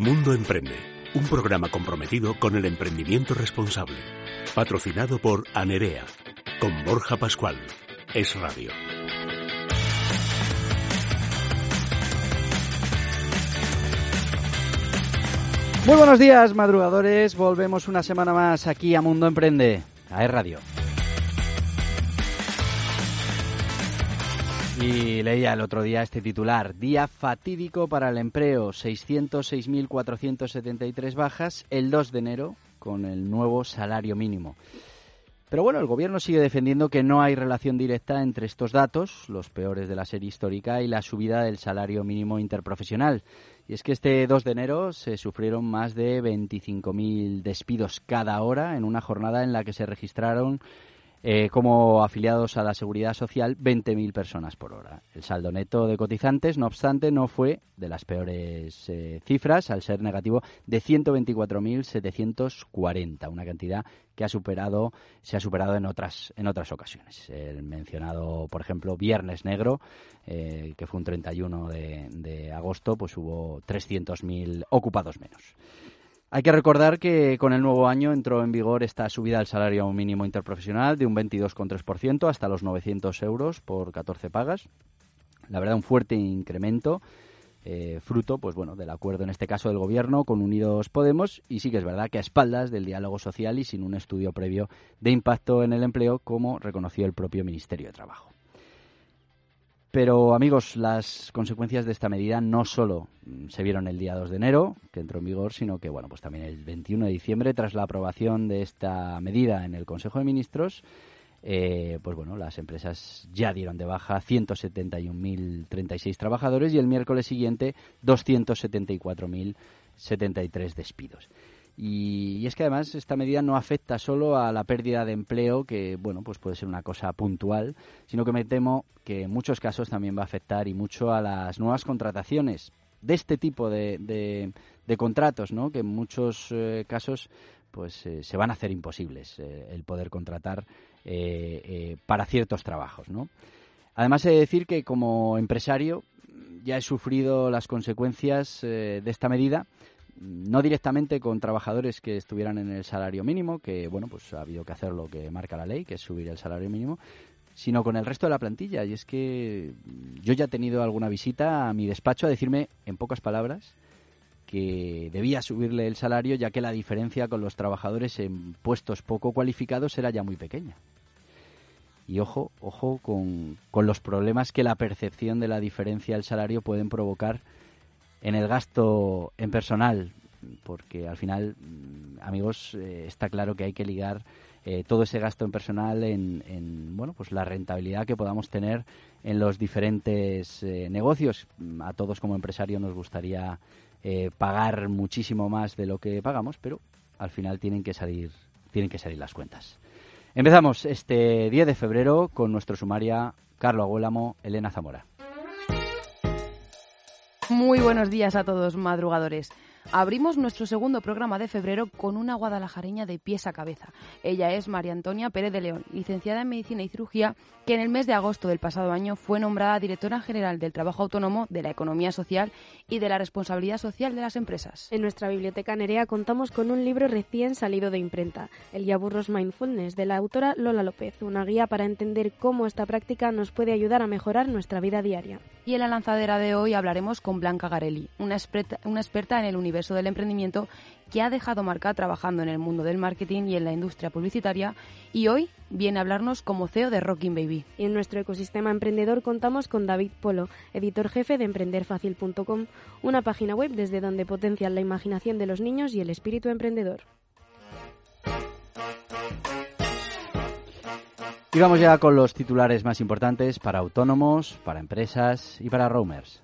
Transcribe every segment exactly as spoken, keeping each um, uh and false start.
Mundo Emprende, un programa comprometido con el emprendimiento responsable. Patrocinado por Anerea, con Borja Pascual. Es Radio. Muy buenos días, madrugadores. Volvemos una semana más aquí a Mundo Emprende, a Es Radio. Y leía el otro día este titular: día fatídico para el empleo, seiscientos seis mil cuatrocientos setenta y tres bajas el dos de enero con el nuevo salario mínimo. Pero bueno, el gobierno sigue defendiendo que no hay relación directa entre estos datos, los peores de la serie histórica, y la subida del salario mínimo interprofesional. Y es que este dos de enero se sufrieron más de veinticinco mil despidos cada hora en una jornada en la que se registraron Eh, como afiliados a la Seguridad Social veinte mil personas por hora. El saldo neto de cotizantes, no obstante, no fue de las peores eh, cifras, al ser negativo de ciento veinticuatro mil setecientos cuarenta, una cantidad que ha superado se ha superado en otras en otras ocasiones. El mencionado, por ejemplo, Viernes Negro, eh, que fue un treinta y uno de, de agosto, pues hubo trescientos mil ocupados menos. Hay que recordar que con el nuevo año entró en vigor esta subida del salario mínimo interprofesional de un veintidós coma tres por ciento hasta los novecientos euros por catorce pagas. La verdad, un fuerte incremento, eh, fruto pues bueno, del acuerdo, en este caso del Gobierno, con Unidos Podemos, y sí que es verdad que a espaldas del diálogo social y sin un estudio previo de impacto en el empleo, como reconoció el propio Ministerio de Trabajo. Pero, amigos, las consecuencias de esta medida no solo se vieron el día dos de enero, que entró en vigor, sino que, bueno, pues también el veintiuno de diciembre, tras la aprobación de esta medida en el Consejo de Ministros, eh, pues bueno, las empresas ya dieron de baja ciento setenta y un mil treinta y seis trabajadores y el miércoles siguiente doscientos setenta y cuatro mil setenta y tres despidos. Y, y es que además esta medida no afecta solo a la pérdida de empleo, que bueno, pues puede ser una cosa puntual, sino que me temo que en muchos casos también va a afectar y mucho a las nuevas contrataciones de este tipo de, de, de contratos, ¿no? Que en muchos eh, casos pues eh, se van a hacer imposibles eh, el poder contratar eh, eh, para ciertos trabajos, ¿no? Además, he de decir que como empresario ya he sufrido las consecuencias eh, de esta medida, no directamente con trabajadores que estuvieran en el salario mínimo, que bueno, pues ha habido que hacer lo que marca la ley, que es subir el salario mínimo, sino con el resto de la plantilla. Y es que yo ya he tenido alguna visita a mi despacho a decirme, en pocas palabras, que debía subirle el salario, ya que la diferencia con los trabajadores en puestos poco cualificados era ya muy pequeña. Y ojo, ojo con, con los problemas que la percepción de la diferencia del salario pueden provocar en el gasto en personal, porque al final, amigos, eh, está claro que hay que ligar eh, todo ese gasto en personal en, en bueno, pues la rentabilidad que podamos tener en los diferentes eh, negocios. A todos como empresario nos gustaría eh, pagar muchísimo más de lo que pagamos, pero al final tienen que salir, tienen que salir las cuentas. Empezamos este diez de febrero con nuestro sumaria Carlo Aguélamo, Elena Zamora. Muy buenos días a todos, madrugadores. Abrimos nuestro segundo programa de febrero con una guadalajareña de pies a cabeza. Ella es María Antonia Pérez de León, licenciada en Medicina y Cirugía, que en el mes de agosto del pasado año fue nombrada Directora General del Trabajo Autónomo, de la Economía Social y de la Responsabilidad Social de las Empresas. En nuestra biblioteca Nerea contamos con un libro recién salido de imprenta, El Yaburros Mindfulness, de la autora Lola López, una guía para entender cómo esta práctica nos puede ayudar a mejorar nuestra vida diaria. Y en la lanzadera de hoy hablaremos con Blanca Garelli, una experta, una experta en el universo del emprendimiento que ha dejado marca trabajando en el mundo del marketing y en la industria publicitaria, y hoy viene a hablarnos como C E O de Rocking Baby. Y en nuestro ecosistema emprendedor contamos con David Polo, editor jefe de emprender fácil punto com, una página web desde donde potencian la imaginación de los niños y el espíritu emprendedor. Y vamos ya con los titulares más importantes para autónomos, para empresas y para roamers.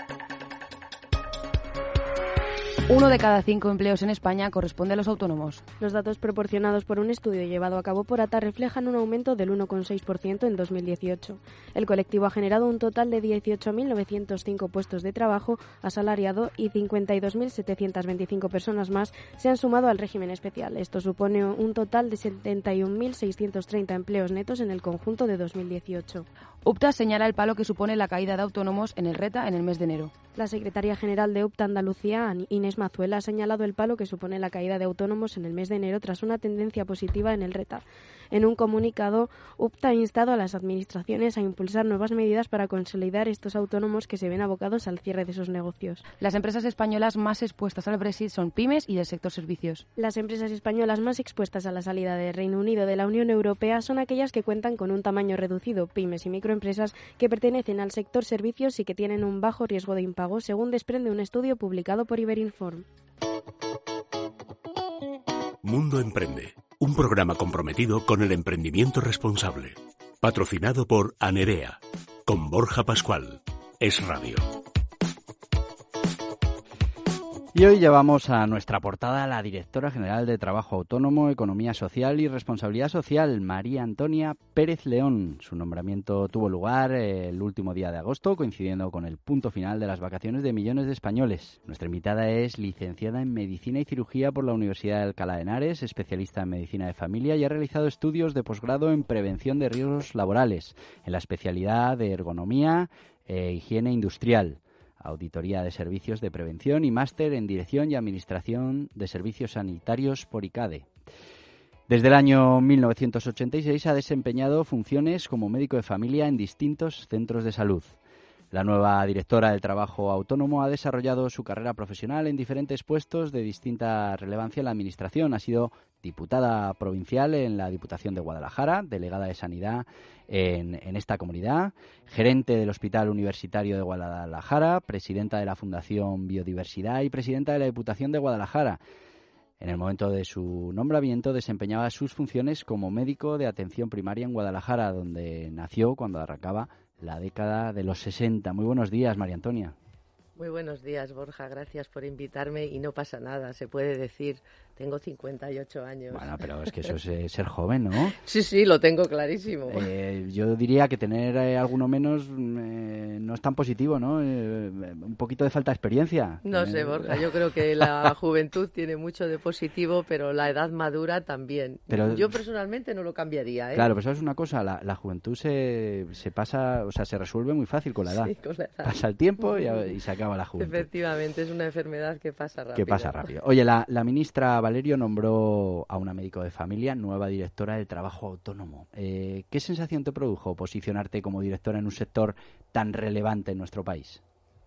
Uno de cada cinco empleos en España corresponde a los autónomos. Los datos proporcionados por un estudio llevado a cabo por A T A reflejan un aumento del uno coma seis por ciento en dos mil dieciocho. El colectivo ha generado un total de dieciocho mil novecientos cinco puestos de trabajo asalariado y cincuenta y dos mil setecientas veinticinco personas más se han sumado al régimen especial. Esto supone un total de setenta y un mil seiscientos treinta empleos netos en el conjunto de dos mil dieciocho. UPTA señala el palo que supone la caída de autónomos en el RETA en el mes de enero. La secretaria general de U P T Andalucía, Inés Mazuela, ha señalado el palo que supone la caída de autónomos en el mes de enero tras una tendencia positiva en el RETA. En un comunicado, U P T ha instado a las administraciones a impulsar nuevas medidas para consolidar estos autónomos que se ven abocados al cierre de sus negocios. Las empresas españolas más expuestas al Brexit son pymes y del sector servicios. Las empresas españolas más expuestas a la salida del Reino Unido de la Unión Europea son aquellas que cuentan con un tamaño reducido, pymes y microempresas que pertenecen al sector servicios y que tienen un bajo riesgo de impago, según desprende un estudio publicado por Iberinform. Mundo Emprende, un programa comprometido con el emprendimiento responsable. Patrocinado por Anerea, con Borja Pascual. Es Radio. Y hoy llevamos a nuestra portada a la directora general de Trabajo Autónomo, Economía Social y Responsabilidad Social, María Antonia Pérez León. Su nombramiento tuvo lugar el último día de agosto, coincidiendo con el punto final de las vacaciones de millones de españoles. Nuestra invitada es licenciada en Medicina y Cirugía por la Universidad de Alcalá de Henares, especialista en Medicina de Familia y ha realizado estudios de posgrado en Prevención de Riesgos Laborales, en la especialidad de Ergonomía e Higiene Industrial. Auditoría de Servicios de Prevención y máster en Dirección y Administración de Servicios Sanitarios por ICADE. Desde el año mil novecientos ochenta y seis ha desempeñado funciones como médico de familia en distintos centros de salud. La nueva directora del Trabajo Autónomo ha desarrollado su carrera profesional en diferentes puestos de distinta relevancia en la Administración. Ha sido diputada provincial en la Diputación de Guadalajara, delegada de Sanidad en, en esta comunidad, gerente del Hospital Universitario de Guadalajara, presidenta de la Fundación Biodiversidad y presidenta de la Diputación de Guadalajara. En el momento de su nombramiento desempeñaba sus funciones como médico de atención primaria en Guadalajara, donde nació cuando arrancaba la década de los sesenta. Muy buenos días, María Antonia. Muy buenos días, Borja. Gracias por invitarme y no pasa nada, se puede decir. Tengo cincuenta y ocho años. Bueno, pero es que eso es eh, ser joven, ¿no? Sí, sí, lo tengo clarísimo. Eh, yo diría que tener eh, alguno menos eh, no es tan positivo, ¿no? Eh, un poquito de falta de experiencia. No eh... sé, Borja, yo creo que la juventud tiene mucho de positivo, pero la edad madura también. Pero, yo personalmente no lo cambiaría, ¿eh? Claro, pero ¿sabes una cosa? La, la juventud se, se pasa, o sea, se resuelve muy fácil con la edad. Sí, con la edad. Pasa el tiempo y, y se acaba la juventud. Efectivamente, es una enfermedad que pasa rápido. Que pasa rápido. Oye, la, la ministra Valerio nombró a una médico de familia nueva directora del Trabajo Autónomo. Eh, ¿Qué sensación te produjo posicionarte como directora en un sector tan relevante en nuestro país?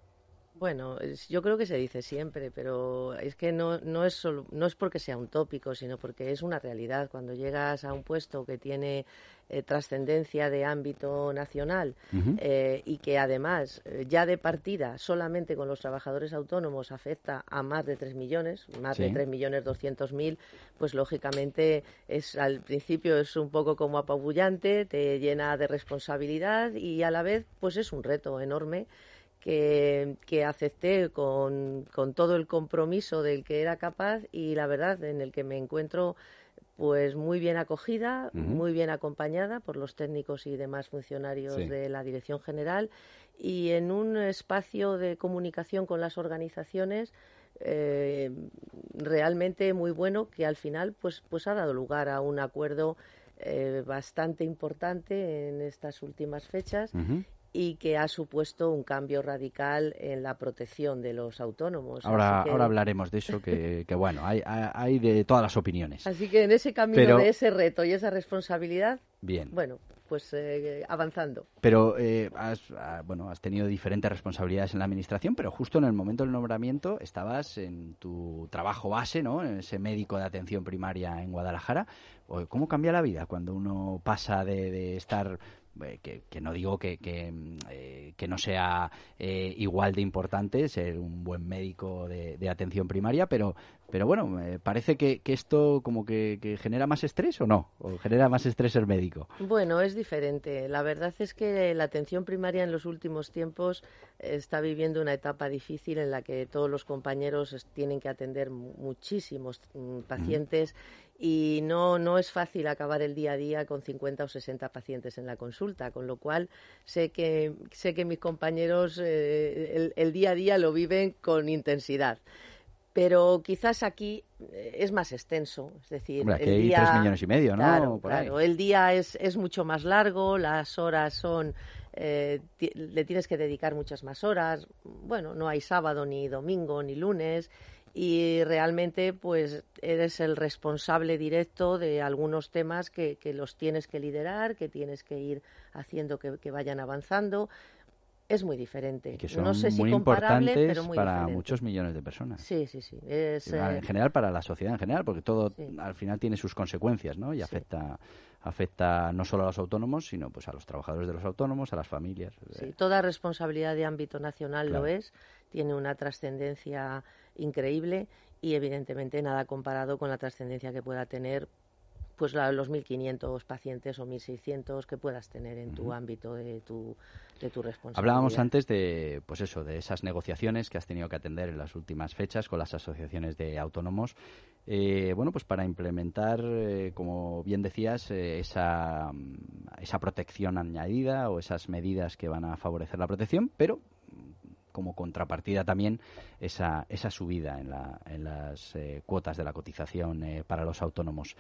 Bueno, yo creo que se dice siempre, pero es que no, no, es solo, no es porque sea un tópico, sino porque es una realidad. Cuando llegas a un puesto que tiene eh, trascendencia de ámbito nacional uh-huh. eh, y que además eh, ya de partida solamente con los trabajadores autónomos afecta a más de tres millones, más sí. de tres millones doscientos mil, pues lógicamente es al principio es un poco como apabullante, te llena de responsabilidad y a la vez pues es un reto enorme. Que, que acepté con, con todo el compromiso del que era capaz y la verdad en el que me encuentro pues muy bien acogida, uh-huh. muy bien acompañada por los técnicos y demás funcionarios sí. de la Dirección General y en un espacio de comunicación con las organizaciones eh, realmente muy bueno que al final pues, pues ha dado lugar a un acuerdo eh, bastante importante en estas últimas fechas. Uh-huh. Y que ha supuesto un cambio radical en la protección de los autónomos. Ahora, que... ahora hablaremos de eso, que, que bueno, hay, hay de todas las opiniones. Así que en ese camino Pero... de ese reto y esa responsabilidad, bien. bueno, pues eh, avanzando. Pero eh, has, bueno, has tenido diferentes responsabilidades en la administración, pero justo en el momento del nombramiento estabas en tu trabajo base, ¿no? En ese médico de atención primaria en Guadalajara. ¿Cómo cambia la vida cuando uno pasa de, de estar... Que, que no digo que, que, eh, que no sea eh, igual de importante ser un buen médico de, de atención primaria, pero pero bueno, me parece que, que esto como que, que genera más estrés o no, o genera más estrés ser médico. Bueno, es diferente. La verdad es que la atención primaria en los últimos tiempos está viviendo una etapa difícil en la que todos los compañeros tienen que atender muchísimos mm, pacientes. Mm. Y no, no es fácil acabar el día a día con cincuenta o sesenta pacientes en la consulta, con lo cual sé que, sé que mis compañeros eh, el, el día a día lo viven con intensidad. Pero quizás aquí es más extenso, es decir, Hombre, aquí el hay día, tres millones y medio, ¿no? Claro, Por claro, ahí. El día es, es mucho más largo, las horas son eh, ti- le tienes que dedicar muchas más horas. Bueno, no hay sábado, ni domingo, ni lunes. Y realmente pues eres el responsable directo de algunos temas que, que los tienes que liderar, que tienes que ir haciendo que, que vayan avanzando. Es muy diferente. Y que son no sé si muy comparable, importantes pero muy para diferente. muchos millones de personas. Sí, sí, sí. Es, En eh, general, para la sociedad en general, porque todo Sí. al final tiene sus consecuencias, ¿no? Y Sí. afecta afecta no solo a los autónomos, sino pues a los trabajadores de los autónomos, a las familias. Sí, Eh, toda responsabilidad de ámbito nacional Claro. lo es, tiene una trascendencia increíble y evidentemente nada comparado con la trascendencia que pueda tener pues la- los mil quinientos pacientes o mil seiscientos que puedas tener en tu Ujú. ámbito de tu, de tu responsabilidad. Hablábamos antes de, pues eso, de esas negociaciones que has tenido que atender en las últimas fechas con las asociaciones de autónomos. Eh, bueno, pues para implementar, eh, como bien decías, eh, esa, mm, esa protección añadida o esas medidas que van a favorecer la protección, pero mm, como contrapartida también esa, esa subida en, la, en las eh, cuotas de la cotización eh, para los autónomos.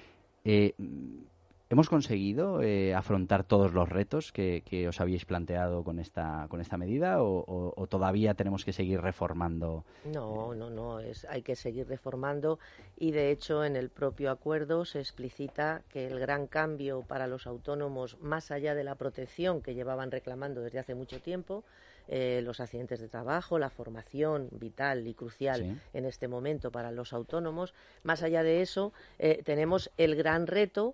Eh, ¿Hemos conseguido eh, afrontar todos los retos que, que os habíais planteado con esta con esta medida o, o- o todavía tenemos que seguir reformando? No, no, no, es, hay que seguir reformando y de hecho en el propio acuerdo se explicita que el gran cambio para los autónomos, más allá de la protección que llevaban reclamando desde hace mucho tiempo, eh, los accidentes de trabajo, la formación vital y crucial Sí. en este momento para los autónomos, más allá de eso eh, tenemos el gran reto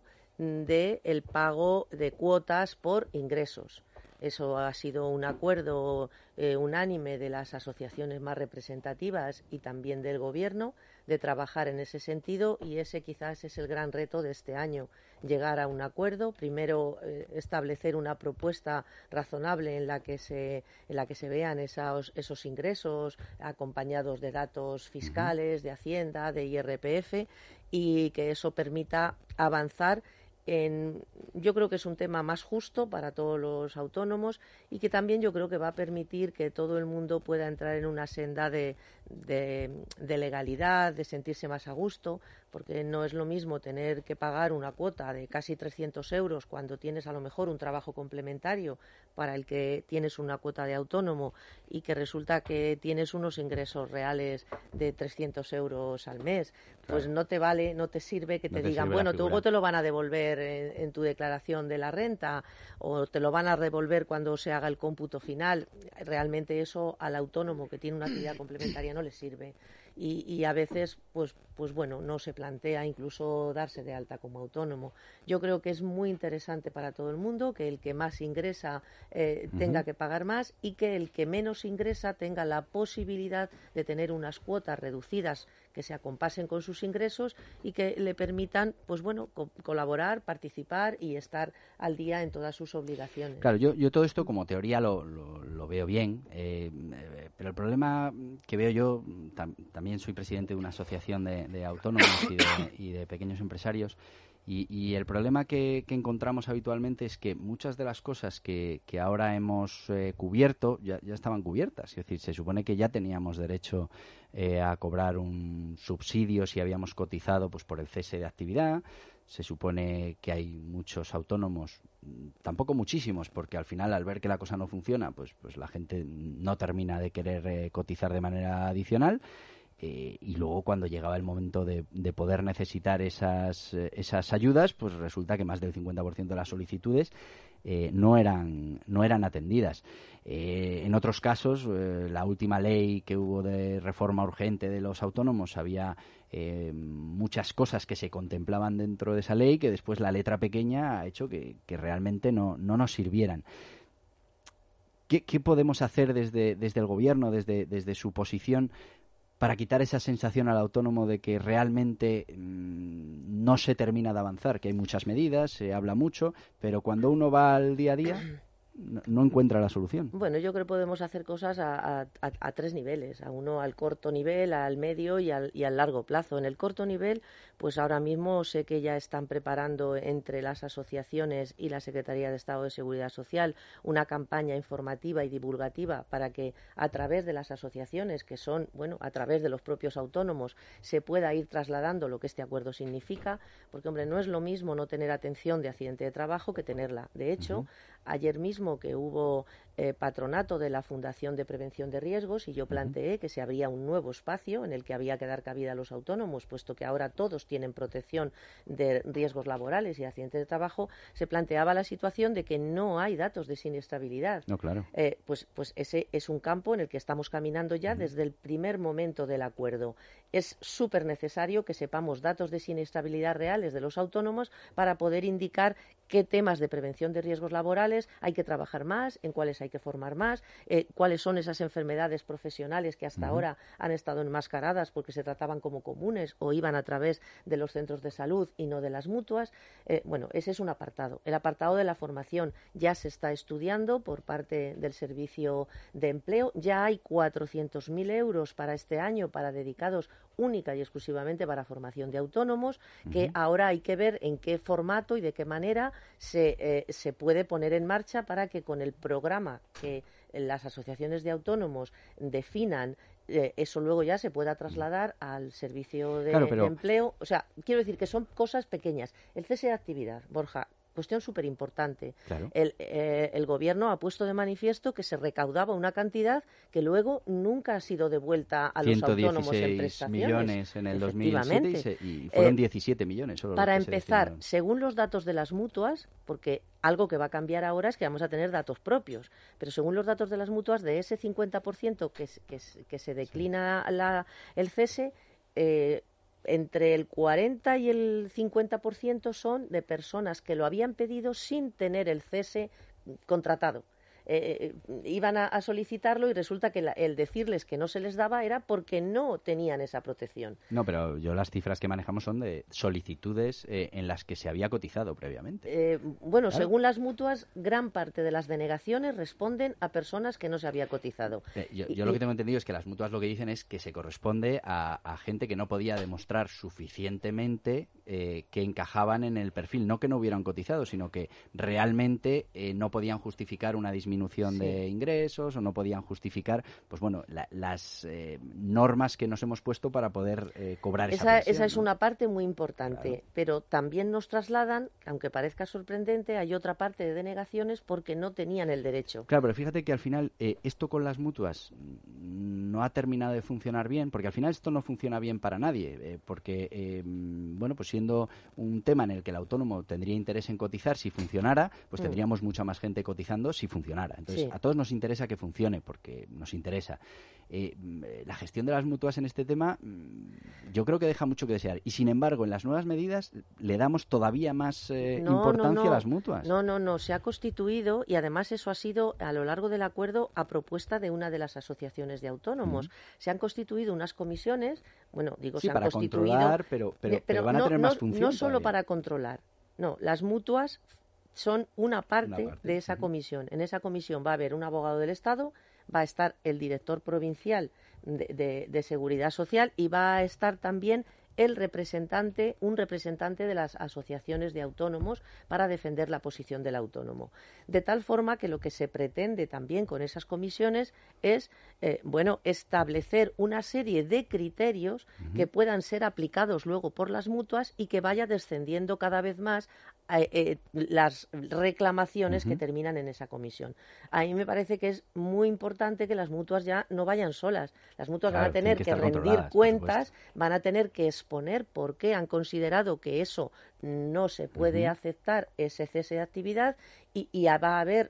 de el pago de cuotas por ingresos. Eso ha sido un acuerdo eh, unánime de las asociaciones más representativas y también del Gobierno de trabajar en ese sentido y ese quizás es el gran reto de este año, llegar a un acuerdo, primero eh, establecer una propuesta razonable en la que se, en la que se vean esos, esos ingresos acompañados de datos fiscales, de Hacienda, de I R P F y que eso permita avanzar en, yo creo que es un tema más justo para todos los autónomos y que también yo creo que va a permitir que todo el mundo pueda entrar en una senda de, de, de legalidad, de sentirse más a gusto, porque no es lo mismo tener que pagar una cuota de casi trescientos euros cuando tienes a lo mejor un trabajo complementario para el que tienes una cuota de autónomo y que resulta que tienes unos ingresos reales de trescientos euros al mes. Pues Claro. no te vale, no te sirve que No te te digan, sirve la bueno, figura. luego te lo van a devolver en, en tu declaración de la renta o te lo van a devolver cuando se haga el cómputo final. Realmente eso al autónomo que tiene una actividad complementaria no le sirve. Y, y a veces, pues, pues bueno, no se plantea incluso darse de alta como autónomo. Yo creo que es muy interesante para todo el mundo que el que más ingresa eh, tenga Ujú. que pagar más y que el que menos ingresa tenga la posibilidad de tener unas cuotas reducidas que se acompasen con sus ingresos y que le permitan, pues bueno, co- colaborar, participar y estar al día en todas sus obligaciones. Claro, yo, yo todo esto como teoría lo, lo, lo veo bien, eh, eh, pero el problema que veo yo, tam- también soy presidente de una asociación de, de autónomos y de, y de pequeños empresarios, y, y el problema que, que encontramos habitualmente es que muchas de las cosas que, que ahora hemos eh, cubierto ya, ya estaban cubiertas. Es decir, se supone que ya teníamos derecho eh, a cobrar un subsidio si habíamos cotizado pues por el cese de actividad. Se supone que hay muchos autónomos, mm, tampoco muchísimos, porque al final al ver que la cosa no funciona, pues, pues la gente no termina de querer eh, cotizar de manera adicional. Eh, y luego cuando llegaba el momento de, de poder necesitar esas, eh, esas ayudas, pues resulta que más del cincuenta por ciento de las solicitudes eh, no eran no eran atendidas. Eh, en otros casos, eh, la última ley que hubo de reforma urgente de los autónomos, había eh, muchas cosas que se contemplaban dentro de esa ley que después la letra pequeña ha hecho que, que realmente no, no nos sirvieran. ¿Qué, qué podemos hacer desde, desde el gobierno, desde, desde su posición, para quitar esa sensación al autónomo de que realmente mmm, no se termina de avanzar, que hay muchas medidas, se habla mucho, pero cuando uno va al día a día no, no encuentra la solución? Bueno, yo creo que podemos hacer cosas a, a, a, a tres niveles, a uno al corto nivel, al medio y al, y al largo plazo. En el corto nivel, pues ahora mismo sé que ya están preparando entre las asociaciones y la Secretaría de Estado de Seguridad Social una campaña informativa y divulgativa para que a través de las asociaciones, que son, bueno, a través de los propios autónomos, se pueda ir trasladando lo que este acuerdo significa, porque, hombre, no es lo mismo no tener atención de accidente de trabajo que tenerla. De hecho, Uh-huh. ayer mismo que hubo eh, patronato de la Fundación de Prevención de Riesgos y yo planteé uh-huh. que se abría un nuevo espacio en el que había que dar cabida a los autónomos, puesto que ahora todos tienen protección de riesgos laborales y accidentes de trabajo, se planteaba la situación de que no hay datos de siniestrabilidad. No, claro. Eh, pues, pues ese es un campo en el que estamos caminando ya uh-huh. desde el primer momento del acuerdo. Es súper necesario que sepamos datos de siniestrabilidad reales de los autónomos para poder indicar qué temas de prevención de riesgos laborales hay que trabajar más, en cuáles hay que formar más, eh, cuáles son esas enfermedades profesionales que hasta uh-huh. ahora han estado enmascaradas porque se trataban como comunes o iban a través de los centros de salud y no de las mutuas. Eh, bueno, ese es un apartado. El apartado de la formación ya se está estudiando por parte del Servicio de Empleo. Ya hay cuatrocientos mil euros para este año para dedicados única y exclusivamente para formación de autónomos, que uh-huh. ahora hay que ver en qué formato y de qué manera se, eh, se puede poner en marcha para que con el programa que las asociaciones de autónomos definan, eh, eso luego ya se pueda trasladar al servicio de, claro, pero... de empleo. O sea, quiero decir que son cosas pequeñas. El cese de actividad, Borja, cuestión súper importante. Claro. El, eh, el Gobierno ha puesto de manifiesto que se recaudaba una cantidad que luego nunca ha sido devuelta a los autónomos en prestaciones. Millones en el dos mil siete y, se, y fueron eh, diecisiete millones. Solo para los que empezar, se según los datos de las mutuas, porque algo que va a cambiar ahora es que vamos a tener datos propios, pero según los datos de las mutuas, de ese cincuenta por ciento que, que, que se declina sí. la, el cese, eh, entre el cuarenta y el cincuenta por ciento son de personas que lo habían pedido sin tener el cese contratado. Eh, iban a, a solicitarlo y resulta que la, el decirles que no se les daba era porque no tenían esa protección. No, pero yo las cifras que manejamos son de solicitudes eh, en las que se había cotizado previamente. Eh, bueno, claro. Según las mutuas, gran parte de las denegaciones responden a personas que no se había cotizado. Eh, yo yo y, lo que tengo entendido es que las mutuas lo que dicen es que se corresponde a, a gente que no podía demostrar suficientemente eh, que encajaban en el perfil. No que no hubieran cotizado, sino que realmente eh, no podían justificar una disminución disminución sí. de ingresos o no podían justificar, pues bueno, la, las eh, normas que nos hemos puesto para poder eh, cobrar esa, esa pensión, Esa es ¿no? una parte muy importante, claro. pero también nos trasladan, aunque parezca sorprendente, hay otra parte de denegaciones porque no tenían el derecho. Claro, pero fíjate que al final eh, esto con las mutuas no ha terminado de funcionar bien, porque al final esto no funciona bien para nadie, eh, porque, eh, bueno, pues siendo un tema en el que el autónomo tendría interés en cotizar, si funcionara, pues mm. tendríamos mucha más gente cotizando si funcionara. Entonces, sí. a todos nos interesa que funcione, porque nos interesa. Eh, la gestión de las mutuas en este tema, yo creo que deja mucho que desear. Y, sin embargo, en las nuevas medidas le damos todavía más eh, no, importancia no, no. a las mutuas. No, no, no. Se ha constituido, y además eso ha sido a lo largo del acuerdo a propuesta de una de las asociaciones de autónomos. Uh-huh. Se han constituido unas comisiones, bueno, digo, sí, se han para constituido... controlar, pero, pero, pero, pero van no, a tener no, más función No solo todavía. para controlar. No, las mutuas son una parte, una parte de esa uh-huh. comisión. En esa comisión va a haber un abogado del Estado, va a estar el director provincial de, de, de Seguridad Social y va a estar también el representante, un representante de las asociaciones de autónomos para defender la posición del autónomo. De tal forma que lo que se pretende también con esas comisiones es, eh, bueno, establecer una serie de criterios uh-huh. que puedan ser aplicados luego por las mutuas y que vaya descendiendo cada vez más eh, eh, las reclamaciones uh-huh. que terminan en esa comisión. A mí me parece que es muy importante que las mutuas ya no vayan solas. Las mutuas claro, van a tener que, que rendir cuentas, van a tener que exponer por qué han considerado que eso no se puede uh-huh. aceptar, ese cese de actividad, y, y va a haber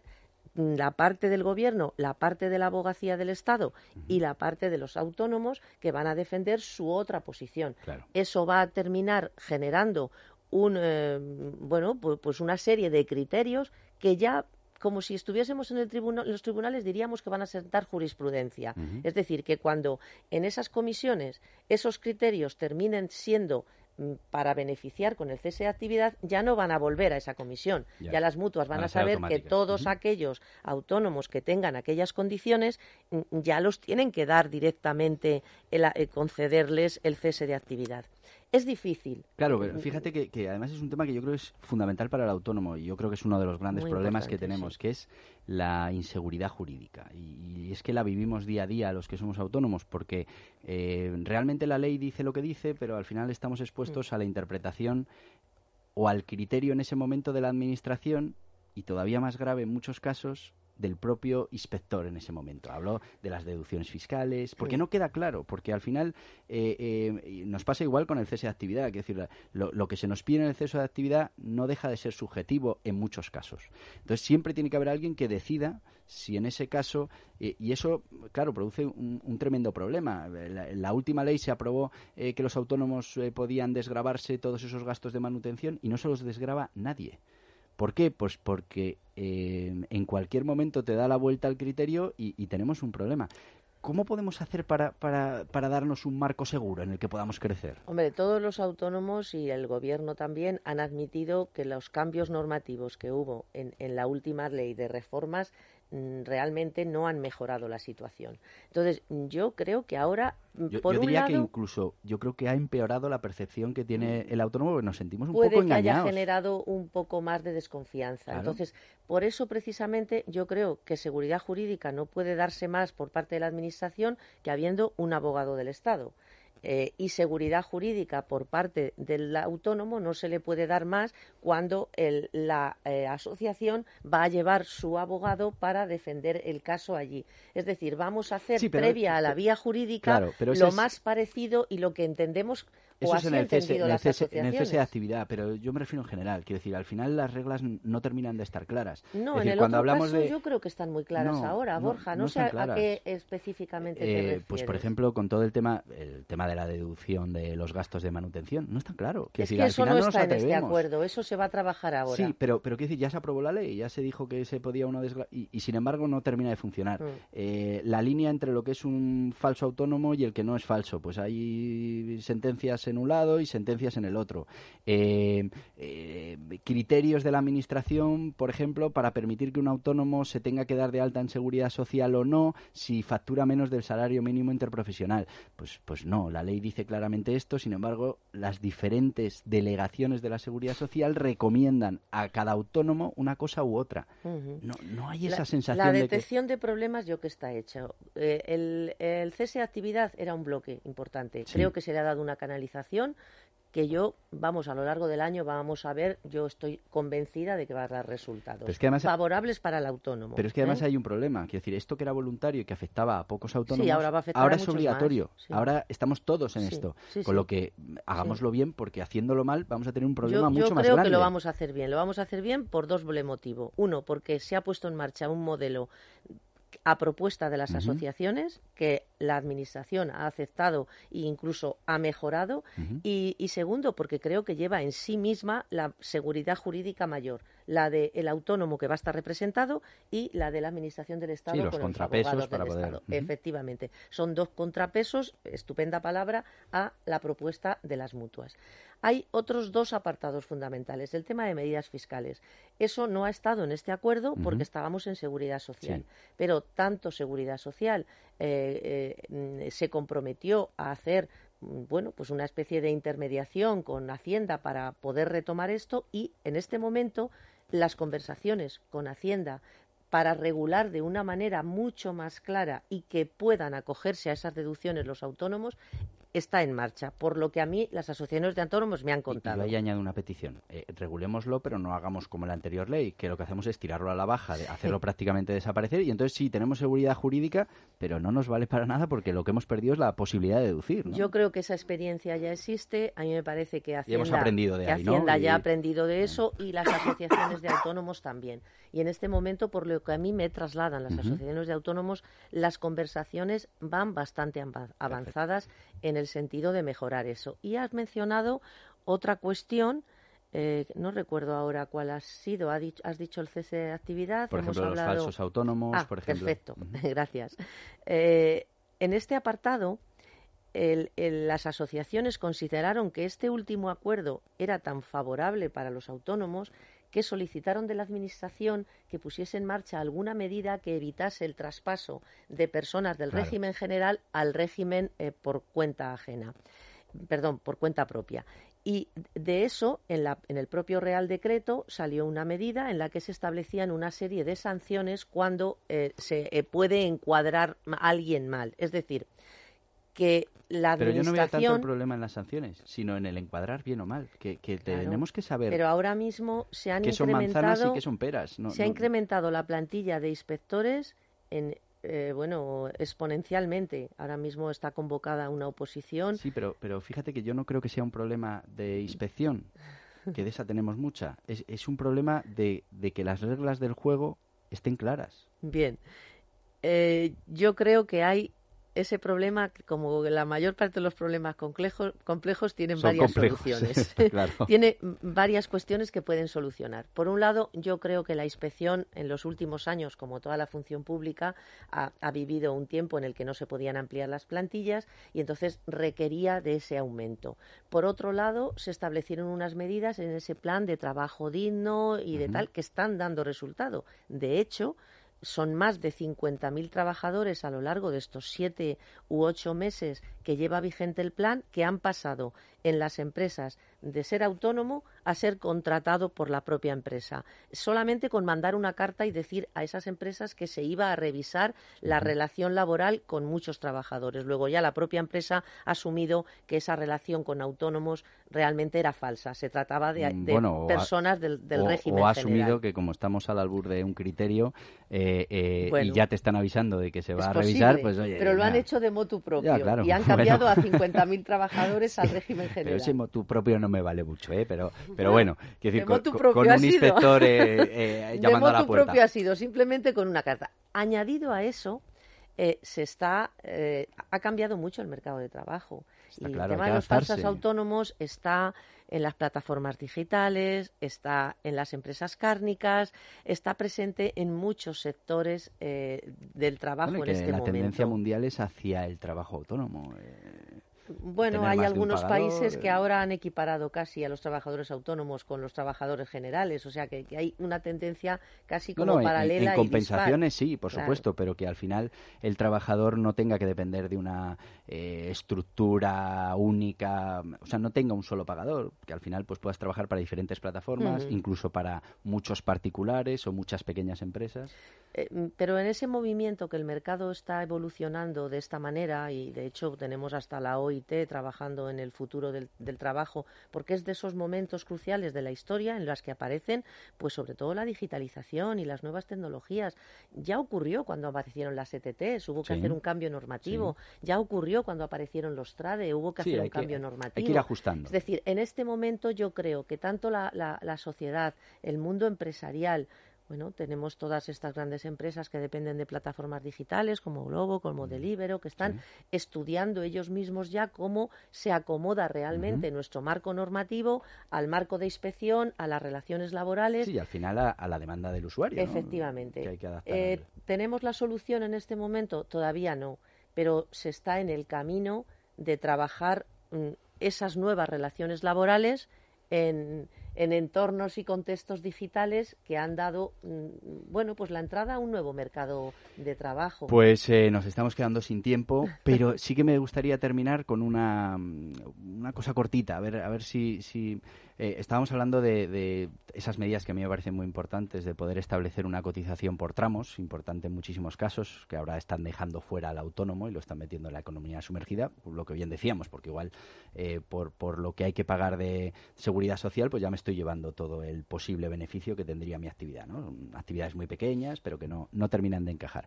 la parte del gobierno, la parte de la abogacía del Estado uh-huh. y la parte de los autónomos que van a defender su otra posición. Claro. Eso va a terminar generando un eh, bueno pues, pues una serie de criterios que ya, como si estuviésemos en el tribunal, en los tribunales, diríamos que van a sentar jurisprudencia. Uh-huh. Es decir, que cuando en esas comisiones esos criterios terminen siendo mm, para beneficiar con el cese de actividad, ya no van a volver a esa comisión. Ya, ya las mutuas van, van a saber que todos uh-huh. aquellos autónomos que tengan aquellas condiciones mm, ya los tienen que dar directamente, el, el concederles el cese de actividad. Es difícil. Claro, pero fíjate que, que además es un tema que yo creo es fundamental para el autónomo y yo creo que es uno de los grandes Muy problemas que tenemos, sí. que es la inseguridad jurídica. Y, y es que la vivimos día a día los que somos autónomos porque eh, realmente la ley dice lo que dice, pero al final estamos expuestos mm. a la interpretación o al criterio en ese momento de la administración y todavía más grave en muchos casos, del propio inspector en ese momento. Hablo de las deducciones fiscales, porque no queda claro, porque al final eh, eh, nos pasa igual con el cese de actividad, es decir, lo, lo que se nos pide en el cese de actividad no deja de ser subjetivo en muchos casos. Entonces siempre tiene que haber alguien que decida si en ese caso, eh, y eso, claro, produce un, un tremendo problema. La, la última ley se aprobó eh, que los autónomos eh, podían desgravarse todos esos gastos de manutención y no se los desgrava nadie. ¿Por qué? Pues porque eh, en cualquier momento te da la vuelta al criterio y, y tenemos un problema. ¿Cómo podemos hacer para, para, para darnos un marco seguro en el que podamos crecer? Hombre, todos los autónomos y el Gobierno también han admitido que los cambios normativos que hubo en, en la última ley de reformas mm, realmente no han mejorado la situación. Entonces, yo creo que ahora, yo, por yo un diría lado, que incluso, yo creo que ha empeorado la percepción que tiene el autónomo, porque nos sentimos un puede poco que engañados. haya generado un poco más de desconfianza. Claro. Entonces, por eso precisamente yo creo que seguridad jurídica no puede darse más por parte de la Administración que habiendo un abogado del Estado. Eh, y seguridad jurídica por parte del autónomo no se le puede dar más cuando el, la eh, asociación va a llevar su abogado para defender el caso allí. Es decir, vamos a hacer Sí, pero- previa a la vía jurídica Claro, pero ese lo es- más parecido y lo que entendemos o Eso es así en han el, cese, entendido en, el las cese, en el asociaciones. cese de actividad, pero yo me refiero en general. Quiero decir, al final las reglas n- no terminan de estar claras. No, Es decir, en el cuando otro hablamos caso de... yo creo que están muy claras No, ahora, no, Borja. No, no sé están a, a claras. qué específicamente te Eh, refieres. pues por ejemplo, con todo el tema el tema de la deducción de los gastos de manutención, no está claro. Quiero es decir, que al eso final no no nos está en este atrevemos. acuerdo, eso se va a trabajar ahora. Sí, pero, pero quiero decir, ya se aprobó la ley, ya se dijo que se podía uno desgra... y, y sin embargo no termina de funcionar. Mm. Eh, la línea entre lo que es un falso autónomo y el que no es falso, pues hay sentencias en un lado y sentencias en el otro. Eh, eh, criterios de la Administración, por ejemplo, para permitir que un autónomo se tenga que dar de alta en seguridad social o no si factura menos del salario mínimo interprofesional. Pues, pues no, la ley dice claramente esto, sin embargo, las diferentes delegaciones de la Seguridad Social recomiendan a cada autónomo una cosa u otra. Ujú. No, no hay esa La, sensación la de que... detección de problemas yo que está hecho. Eh, el, el cese de actividad era un bloque importante. Sí. Creo que se le ha dado una canalización que yo, vamos, a lo largo del año vamos a ver, yo estoy convencida de que va a dar resultados Pero es que además- favorables para el autónomo. Pero es que además ¿eh? hay un problema. Quiero decir, esto que era voluntario y que afectaba a pocos autónomos, Sí, ahora va a afectar a ahora es muchos obligatorio. más, sí. Ahora estamos todos en Sí, esto. sí, Con sí. lo que mm, hagámoslo bien, porque haciéndolo mal vamos a tener un problema Yo, mucho yo más creo grande. que lo vamos a hacer bien. Lo vamos a hacer bien por doble motivo. Uno, porque se ha puesto en marcha un modelo a propuesta de las Ujú. asociaciones que la Administración ha aceptado e incluso ha mejorado. Ujú. y, y segundo, porque creo que lleva en sí misma la seguridad jurídica mayor, la del autónomo que va a estar representado y la de la Administración del Estado Sí, los con contrapesos los abogados para del poder- Estado. Ujú. Efectivamente, son dos contrapesos, estupenda palabra, a la propuesta de las mutuas. Hay otros dos apartados fundamentales. El tema de medidas fiscales. Eso no ha estado en este acuerdo porque Ujú. estábamos en Seguridad Social. Sí. Pero tanto Seguridad Social eh, eh, se comprometió a hacer mm, bueno, pues una especie de intermediación con Hacienda para poder retomar esto y en este momento las conversaciones con Hacienda para regular de una manera mucho más clara y que puedan acogerse a esas deducciones los autónomos está en marcha, por lo que a mí las asociaciones de autónomos me han Y contado. yo ahí añado una petición. Eh, regulémoslo, pero no hagamos como la anterior ley, que lo que hacemos es tirarlo a la baja, de hacerlo prácticamente desaparecer. Y entonces sí, tenemos seguridad jurídica, pero no nos vale para nada porque lo que hemos perdido es la posibilidad de deducir, ¿no? Yo creo que esa experiencia ya existe. A mí me parece que Hacienda, hemos aprendido de que ahí, ¿no? Hacienda ya Y- ha aprendido de eso y las asociaciones de autónomos también. Y en este momento, por lo que a mí me trasladan las Ujú. asociaciones de autónomos, las conversaciones van bastante amba- avanzadas en el sentido de mejorar eso. Y has mencionado otra cuestión. Eh, no recuerdo ahora cuál ha sido. Ha dicho, has dicho el cese de actividad. Por hemos ejemplo, los hablado... falsos autónomos, Ah, por ejemplo. perfecto. Ujú. Gracias. Eh, en este apartado, el- el- las asociaciones consideraron que este último acuerdo era tan favorable para los autónomos que solicitaron de la Administración que pusiese en marcha alguna medida que evitase el traspaso de personas del Claro. régimen general al régimen eh, por cuenta ajena. Perdón, por cuenta propia. Y de eso, en, la, en el propio Real Decreto salió una medida en la que se establecían una serie de sanciones cuando eh, se eh, puede encuadrar a alguien mal. Es decir, que la Pero yo no veo tanto el administración... problema en las sanciones, sino en el encuadrar bien o mal, que, que Claro, tenemos que saber pero ahora mismo se han qué son manzanas y incrementado, qué son peras. No, se ha no- incrementado la plantilla de inspectores en eh, bueno, exponencialmente. Ahora mismo está convocada una oposición. Sí, pero, pero fíjate que yo no creo que sea un problema de inspección, que de esa tenemos mucha. Es, es un problema de, de que las reglas del juego estén claras. Bien, eh, yo creo que hay ese problema, que como la mayor parte de los problemas complejos, complejos tienen Son varias complejos, soluciones. claro. Tiene varias cuestiones que pueden solucionar. Por un lado, yo creo que la inspección en los últimos años, como toda la función pública, ha, ha vivido un tiempo en el que no se podían ampliar las plantillas y entonces requería de ese aumento. Por otro lado, se establecieron unas medidas en ese plan de trabajo digno y de Ujú. tal que están dando resultado. De hecho, son más de cincuenta mil trabajadores a lo largo de estos siete u ocho meses que lleva vigente el plan, que han pasado en las empresas de ser autónomo a ser contratado por la propia empresa, solamente con mandar una carta y decir a esas empresas que se iba a revisar la Ujú. relación laboral con muchos trabajadores. Luego ya la propia empresa ha asumido que esa relación con autónomos realmente era falsa. Se trataba de, de Bueno, o ha- personas del, del o, régimen o ha general. asumido que como estamos al albur de un criterio eh, eh, Bueno, y ya te están avisando de que se va es a revisar, posible, pues oye, pero lo han nada. hecho de motu propio Ya, claro. y han cambiado Bueno. a cincuenta mil trabajadores al régimen Pero general. ese motu propio no me vale mucho, ¿eh? Pero, pero bueno, quiero decir, De con, motu con- propio con ha un sido. inspector eh, eh, llamando de a la motu puerta. propio ha sido simplemente con una carta. Añadido a eso, eh, se está eh, ha cambiado mucho el mercado de trabajo. Está y claro, el tema hay de que los falsos adaptarse. autónomos está en las plataformas digitales, está en las empresas cárnicas, está presente en muchos sectores eh, del trabajo Bueno, y en que este la momento. tendencia mundial es hacia el trabajo autónomo. eh, Bueno, tener hay más de un algunos pagador, países que eh. ahora han equiparado casi a los trabajadores autónomos con los trabajadores generales, o sea que, que hay una tendencia casi No, como no, en- paralela en, y dispar. compensaciones sí, por Claro. supuesto, pero que al final el trabajador no tenga que depender de una eh, estructura única, o sea, no tenga un solo pagador, que al final pues puedas trabajar para diferentes plataformas, Ujú. incluso para muchos particulares o muchas pequeñas empresas. Eh, pero en ese movimiento que el mercado está evolucionando de esta manera, y de hecho tenemos hasta la O I T trabajando en el futuro del, del trabajo, porque es de esos momentos cruciales de la historia en los que aparecen, pues sobre todo la digitalización y las nuevas tecnologías. Ya ocurrió cuando aparecieron las E T Ts, hubo que Sí, hacer un cambio normativo. Ya ocurrió cuando aparecieron los TRADE, hubo que Sí, hacer hay un que- cambio hay normativo. que ir ajustando. Es decir, en este momento yo creo que tanto la, la, la sociedad, el mundo empresarial, bueno, tenemos todas estas grandes empresas que dependen de plataformas digitales como Globo, como Deliveroo, que están Sí. estudiando ellos mismos ya cómo se acomoda realmente Ujú. nuestro marco normativo al marco de inspección, a las relaciones laborales. Sí, y al final a, a la demanda del usuario, ¿no? Efectivamente. Que hay que adaptar Eh, al- ¿Tenemos la solución en este momento? Todavía no, pero se está en el camino de trabajar mm, esas nuevas relaciones laborales en, en entornos y contextos digitales que han dado, mm, bueno, pues la entrada a un nuevo mercado de trabajo. Pues eh, nos estamos quedando sin tiempo, pero sí que me gustaría terminar con una, mm, una cosa cortita, a ver, a ver si, si eh, estábamos hablando de, de esas medidas que a mí me parecen muy importantes, de poder establecer una cotización por tramos, importante en muchísimos casos, que ahora están dejando fuera al autónomo y lo están metiendo en la economía sumergida, lo que bien decíamos, porque igual eh, por, por lo que hay que pagar de seguridad social, pues ya me estoy llevando todo el posible beneficio que tendría mi actividad, ¿no? Actividades muy pequeñas, pero que no, no terminan de encajar.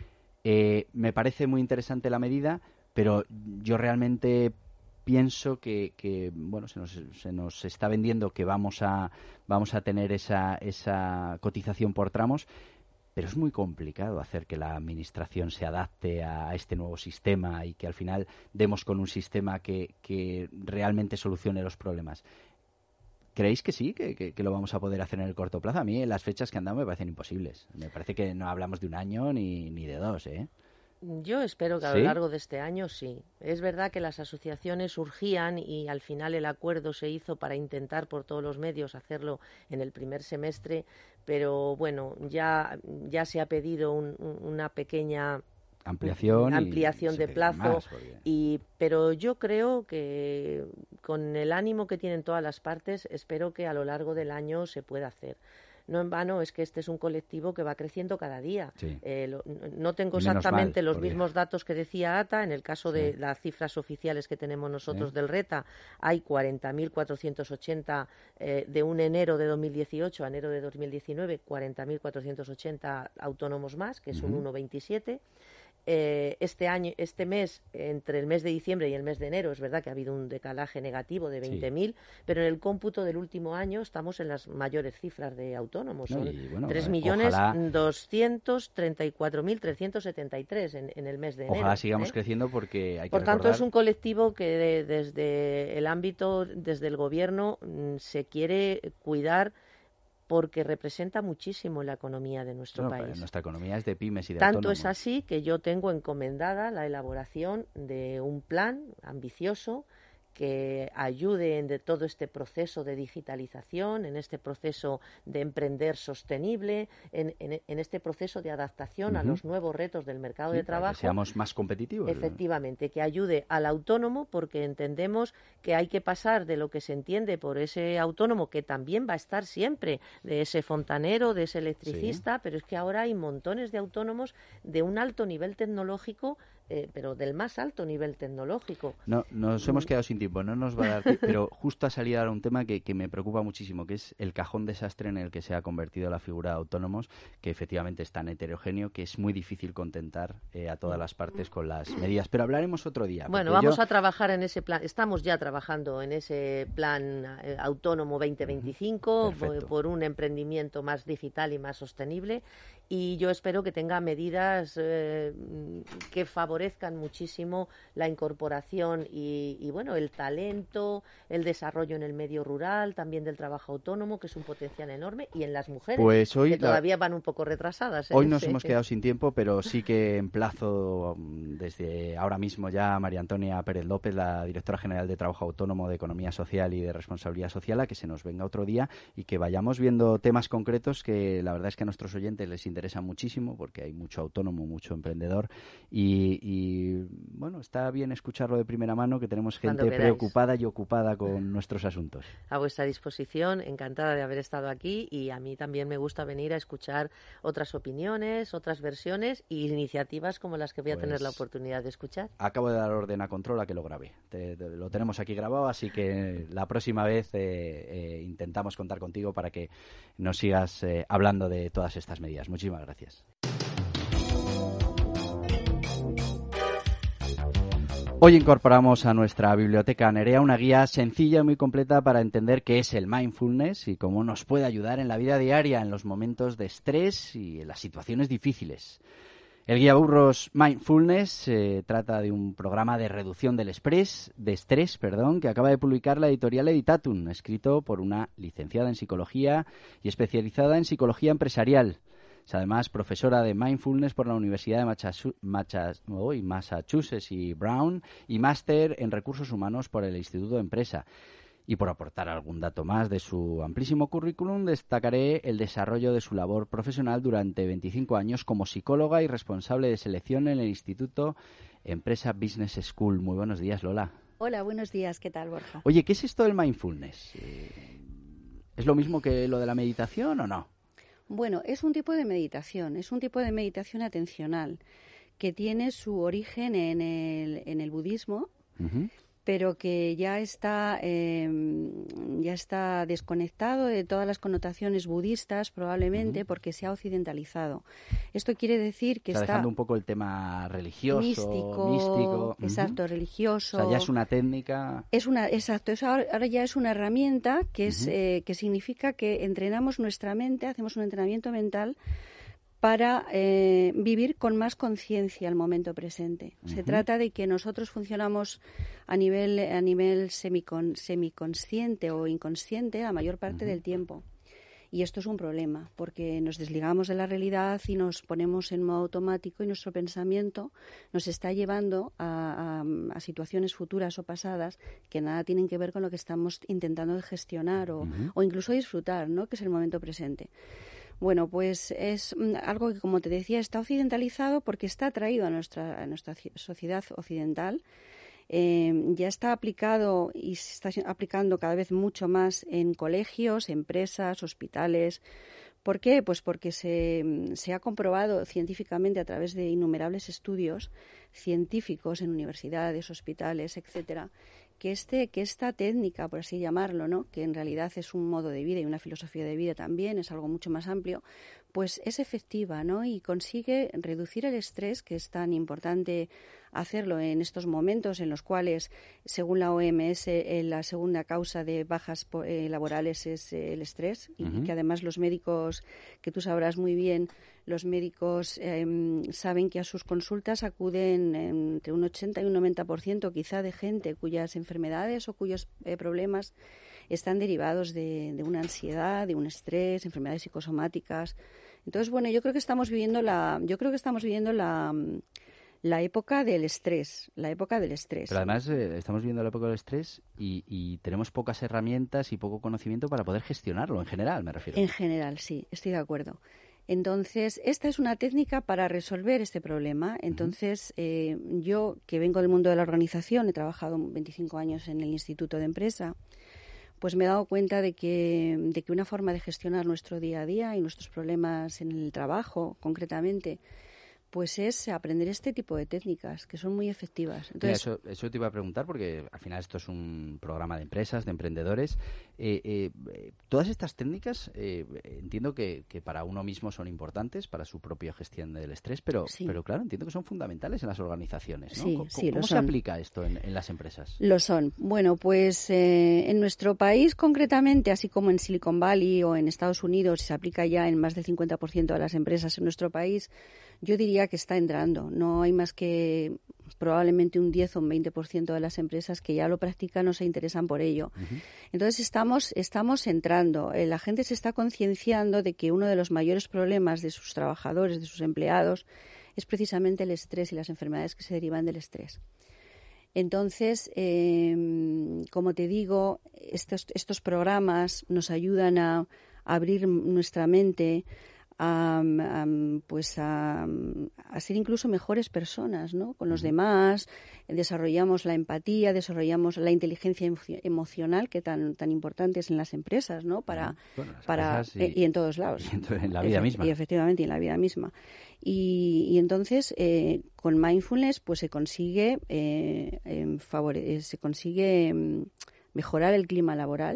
Eh, me parece muy interesante la medida, pero yo realmente pienso que, que bueno, se nos, se nos está vendiendo que vamos a, vamos a tener esa, esa cotización por tramos, pero es muy complicado hacer que la administración se adapte a este nuevo sistema y que al final demos con un sistema que, que realmente solucione los problemas. ¿Creéis que sí, que, que, que lo vamos a poder hacer en el corto plazo? A mí las fechas que han dado me parecen imposibles. Me parece que no hablamos de un año ni, ni de dos, ¿eh? Yo espero que a ¿Sí? lo largo de este año sí. Es verdad que las asociaciones surgían y al final el acuerdo se hizo para intentar por todos los medios hacerlo en el primer semestre, pero bueno, ya, ya se ha pedido un, un, una pequeña ampliación, ampliación y de plazo, más, porque... y pero yo creo que con el ánimo que tienen todas las partes, espero que a lo largo del año se pueda hacer. No en vano es que este es un colectivo que va creciendo cada día. Sí. Eh, lo, no tengo Y menos exactamente mal, los porque- mismos datos que decía ATA. En el caso Sí. de las cifras oficiales que tenemos nosotros Sí. del RETA, hay cuarenta mil cuatrocientos ochenta eh, de un enero de dos mil dieciocho a enero de dos mil diecinueve, cuarenta mil cuatrocientos ochenta autónomos más, que es un Ujú. uno coma veintisiete. Eh, este año, este mes, entre el mes de diciembre y el mes de enero, es verdad que ha habido un decalaje negativo de veinte mil, sí. pero en el cómputo del último año estamos en las mayores cifras de autónomos. No, Son y bueno, tres eh, millones ojalá- doscientos treinta y cuatro mil trescientos setenta y tres en, en el mes de enero. Ojalá sigamos ¿eh? creciendo porque hay que Por tanto, recordar... es un colectivo que de- desde el ámbito, desde el gobierno, mm, se quiere cuidar porque representa muchísimo la economía de nuestro No, país. nuestra economía es de pymes y de Tanto autónomos. es así que yo tengo encomendada la elaboración de un plan ambicioso que ayude en de todo este proceso de digitalización, en este proceso de emprender sostenible, en, en, en este proceso de adaptación uh-huh. a los nuevos retos del mercado sí, de trabajo. Para que seamos más competitivos. Efectivamente, que ayude al autónomo, porque entendemos que hay que pasar de lo que se entiende por ese autónomo, que también va a estar siempre, de ese fontanero, de ese electricista, sí. pero es que ahora hay montones de autónomos de un alto nivel tecnológico, eh, pero del más alto nivel tecnológico. No, nos hemos quedado sin tiempo, no nos va a dar tiempo, pero justo ha salido ahora un tema que, que me preocupa muchísimo, que es el cajón desastre en el que se ha convertido la figura de autónomos, que efectivamente es tan heterogéneo que es muy difícil contentar eh, a todas las partes con las medidas. Pero hablaremos otro día. Bueno, vamos yo... a trabajar en ese plan, estamos ya trabajando en ese plan eh, autónomo veinte veinticinco por, por un emprendimiento más digital y más sostenible, y yo espero que tenga medidas eh, que favorezcan muchísimo la incorporación y, y bueno, el talento, el desarrollo en el medio rural, también del trabajo autónomo, que es un potencial enorme, y en las mujeres, pues hoy que la... todavía van un poco retrasadas. ¿eh? Hoy nos sí. hemos quedado sin tiempo, pero sí que emplazo desde ahora mismo ya a María Antonia Pérez López, la directora general de Trabajo Autónomo, de Economía Social y de Responsabilidad Social, a que se nos venga otro día y que vayamos viendo temas concretos que la verdad es que a nuestros oyentes les interesan muchísimo, porque hay mucho autónomo, mucho emprendedor, y, y bueno, está bien escucharlo de primera mano, que tenemos gente preocupada y ocupada con nuestros asuntos. A vuestra disposición, encantada de haber estado aquí, y a mí también me gusta venir a escuchar otras opiniones, otras versiones e iniciativas como las que voy a pues, tener la oportunidad de escuchar. Acabo de dar orden a Control a que lo grabe. Te, te, lo tenemos aquí grabado, así que la próxima vez eh, eh, intentamos contar contigo para que nos sigas eh, hablando de todas estas medidas. Muchísimas gracias. Hoy incorporamos a nuestra biblioteca Nerea una guía sencilla y muy completa para entender qué es el mindfulness y cómo nos puede ayudar en la vida diaria, en los momentos de estrés y en las situaciones difíciles. El guía Burros Mindfulness eh, trata de un programa de reducción del estrés, de estrés, perdón, que acaba de publicar la editorial Editatum, escrito por una licenciada en psicología y especializada en psicología empresarial. Es además profesora de Mindfulness por la Universidad de Massachusetts y Brown y máster en Recursos Humanos por el Instituto de Empresa. Y por aportar algún dato más de su amplísimo currículum, destacaré el desarrollo de su labor profesional durante veinticinco años como psicóloga y responsable de selección en el Instituto Empresa Business School. Muy buenos días, Lola. Hola, buenos días. ¿Qué tal, Borja? Oye, ¿qué es esto del mindfulness? ¿Es lo mismo que lo de la meditación o no? Bueno, es un tipo de meditación, es un tipo de meditación atencional que tiene su origen en el, en el budismo, uh-huh. pero que ya está eh, ya está desconectado de todas las connotaciones budistas, probablemente, uh-huh. porque se ha occidentalizado. Esto quiere decir que está... está... dejando un poco el tema religioso, místico, místico. Exacto, uh-huh. religioso. O sea, ya es una técnica... Es una, exacto, es ahora, ahora ya es una herramienta que, es, uh-huh. eh, que significa que entrenamos nuestra mente, hacemos un entrenamiento mental para eh, vivir con más conciencia el momento presente. Uh-huh. Se trata de que nosotros funcionamos a nivel a nivel semicon, semiconsciente o inconsciente la mayor parte uh-huh. del tiempo. Y esto es un problema, porque nos desligamos de la realidad y nos ponemos en modo automático y nuestro pensamiento nos está llevando a, a, a situaciones futuras o pasadas que nada tienen que ver con lo que estamos intentando gestionar o, uh-huh. o incluso disfrutar, ¿no? Que es el momento presente. Bueno, pues es algo que, como te decía, está occidentalizado porque está traído a nuestra, a nuestra sociedad occidental. Eh, ya está aplicado y se está aplicando cada vez mucho más en colegios, empresas, hospitales, ¿Por qué? Pues porque se, se ha comprobado científicamente a través de innumerables estudios científicos en universidades, hospitales, etcétera, que este que esta técnica, por así llamarlo, ¿no?, que en realidad es un modo de vida y una filosofía de vida también, es algo mucho más amplio, pues es efectiva, ¿no?, y consigue reducir el estrés, que es tan importante hacerlo en estos momentos en los cuales, según la O M S, eh, la segunda causa de bajas eh, laborales es eh, el estrés, y uh-huh. que además los médicos, que tú sabrás muy bien, los médicos eh, saben que a sus consultas acuden entre un ochenta y un noventa por ciento quizá de gente cuyas enfermedades o cuyos eh, problemas están derivados de, de una ansiedad, de un estrés, enfermedades psicosomáticas. Entonces, bueno, yo creo que estamos viviendo la, yo creo que estamos viviendo la La época del estrés, la época del estrés. Pero además eh, estamos viviendo la época del estrés y, y tenemos pocas herramientas y poco conocimiento para poder gestionarlo, en general, me refiero. En general, sí, estoy de acuerdo. Entonces, esta es una técnica para resolver este problema. Entonces, uh-huh. eh, yo, que vengo del mundo de la organización, he trabajado veinticinco años en el Instituto de Empresa, pues me he dado cuenta de que, de que una forma de gestionar nuestro día a día y nuestros problemas en el trabajo, concretamente, pues es aprender este tipo de técnicas, que son muy efectivas. Entonces, Mira, eso, eso te iba a preguntar, porque al final esto es un programa de empresas, de emprendedores. Eh, eh, todas estas técnicas eh, entiendo que, que para uno mismo son importantes, para su propia gestión del estrés, pero, sí. pero claro, entiendo que son fundamentales en las organizaciones, ¿no? Sí, ¿Cómo, sí, ¿cómo lo se son. aplica esto en, en las empresas? Lo son. Bueno, pues eh, en nuestro país concretamente, así como en Silicon Valley o en Estados Unidos, se aplica ya en más del cincuenta por ciento de las empresas en nuestro país, yo diría que está entrando. No hay más que probablemente un diez o un veinte por ciento de las empresas que ya lo practican o se interesan por ello. Uh-huh. Entonces estamos, estamos entrando. Eh, la gente se está concienciando de que uno de los mayores problemas de sus trabajadores, de sus empleados, es precisamente el estrés y las enfermedades que se derivan del estrés. Entonces, eh, como te digo, estos, estos programas nos ayudan a, a abrir nuestra mente, A, a, pues a, a ser incluso mejores personas, ¿no?, con los uh-huh. demás. Desarrollamos la empatía, desarrollamos la inteligencia emo- emocional que tan tan importante es en las empresas, ¿no?, para bueno, para y, eh, y en todos lados, y en, en la vida Efe- misma y efectivamente y en la vida misma. Y, y entonces eh, con mindfulness pues se consigue eh, eh, favore- se consigue eh, mejorar el clima laboral.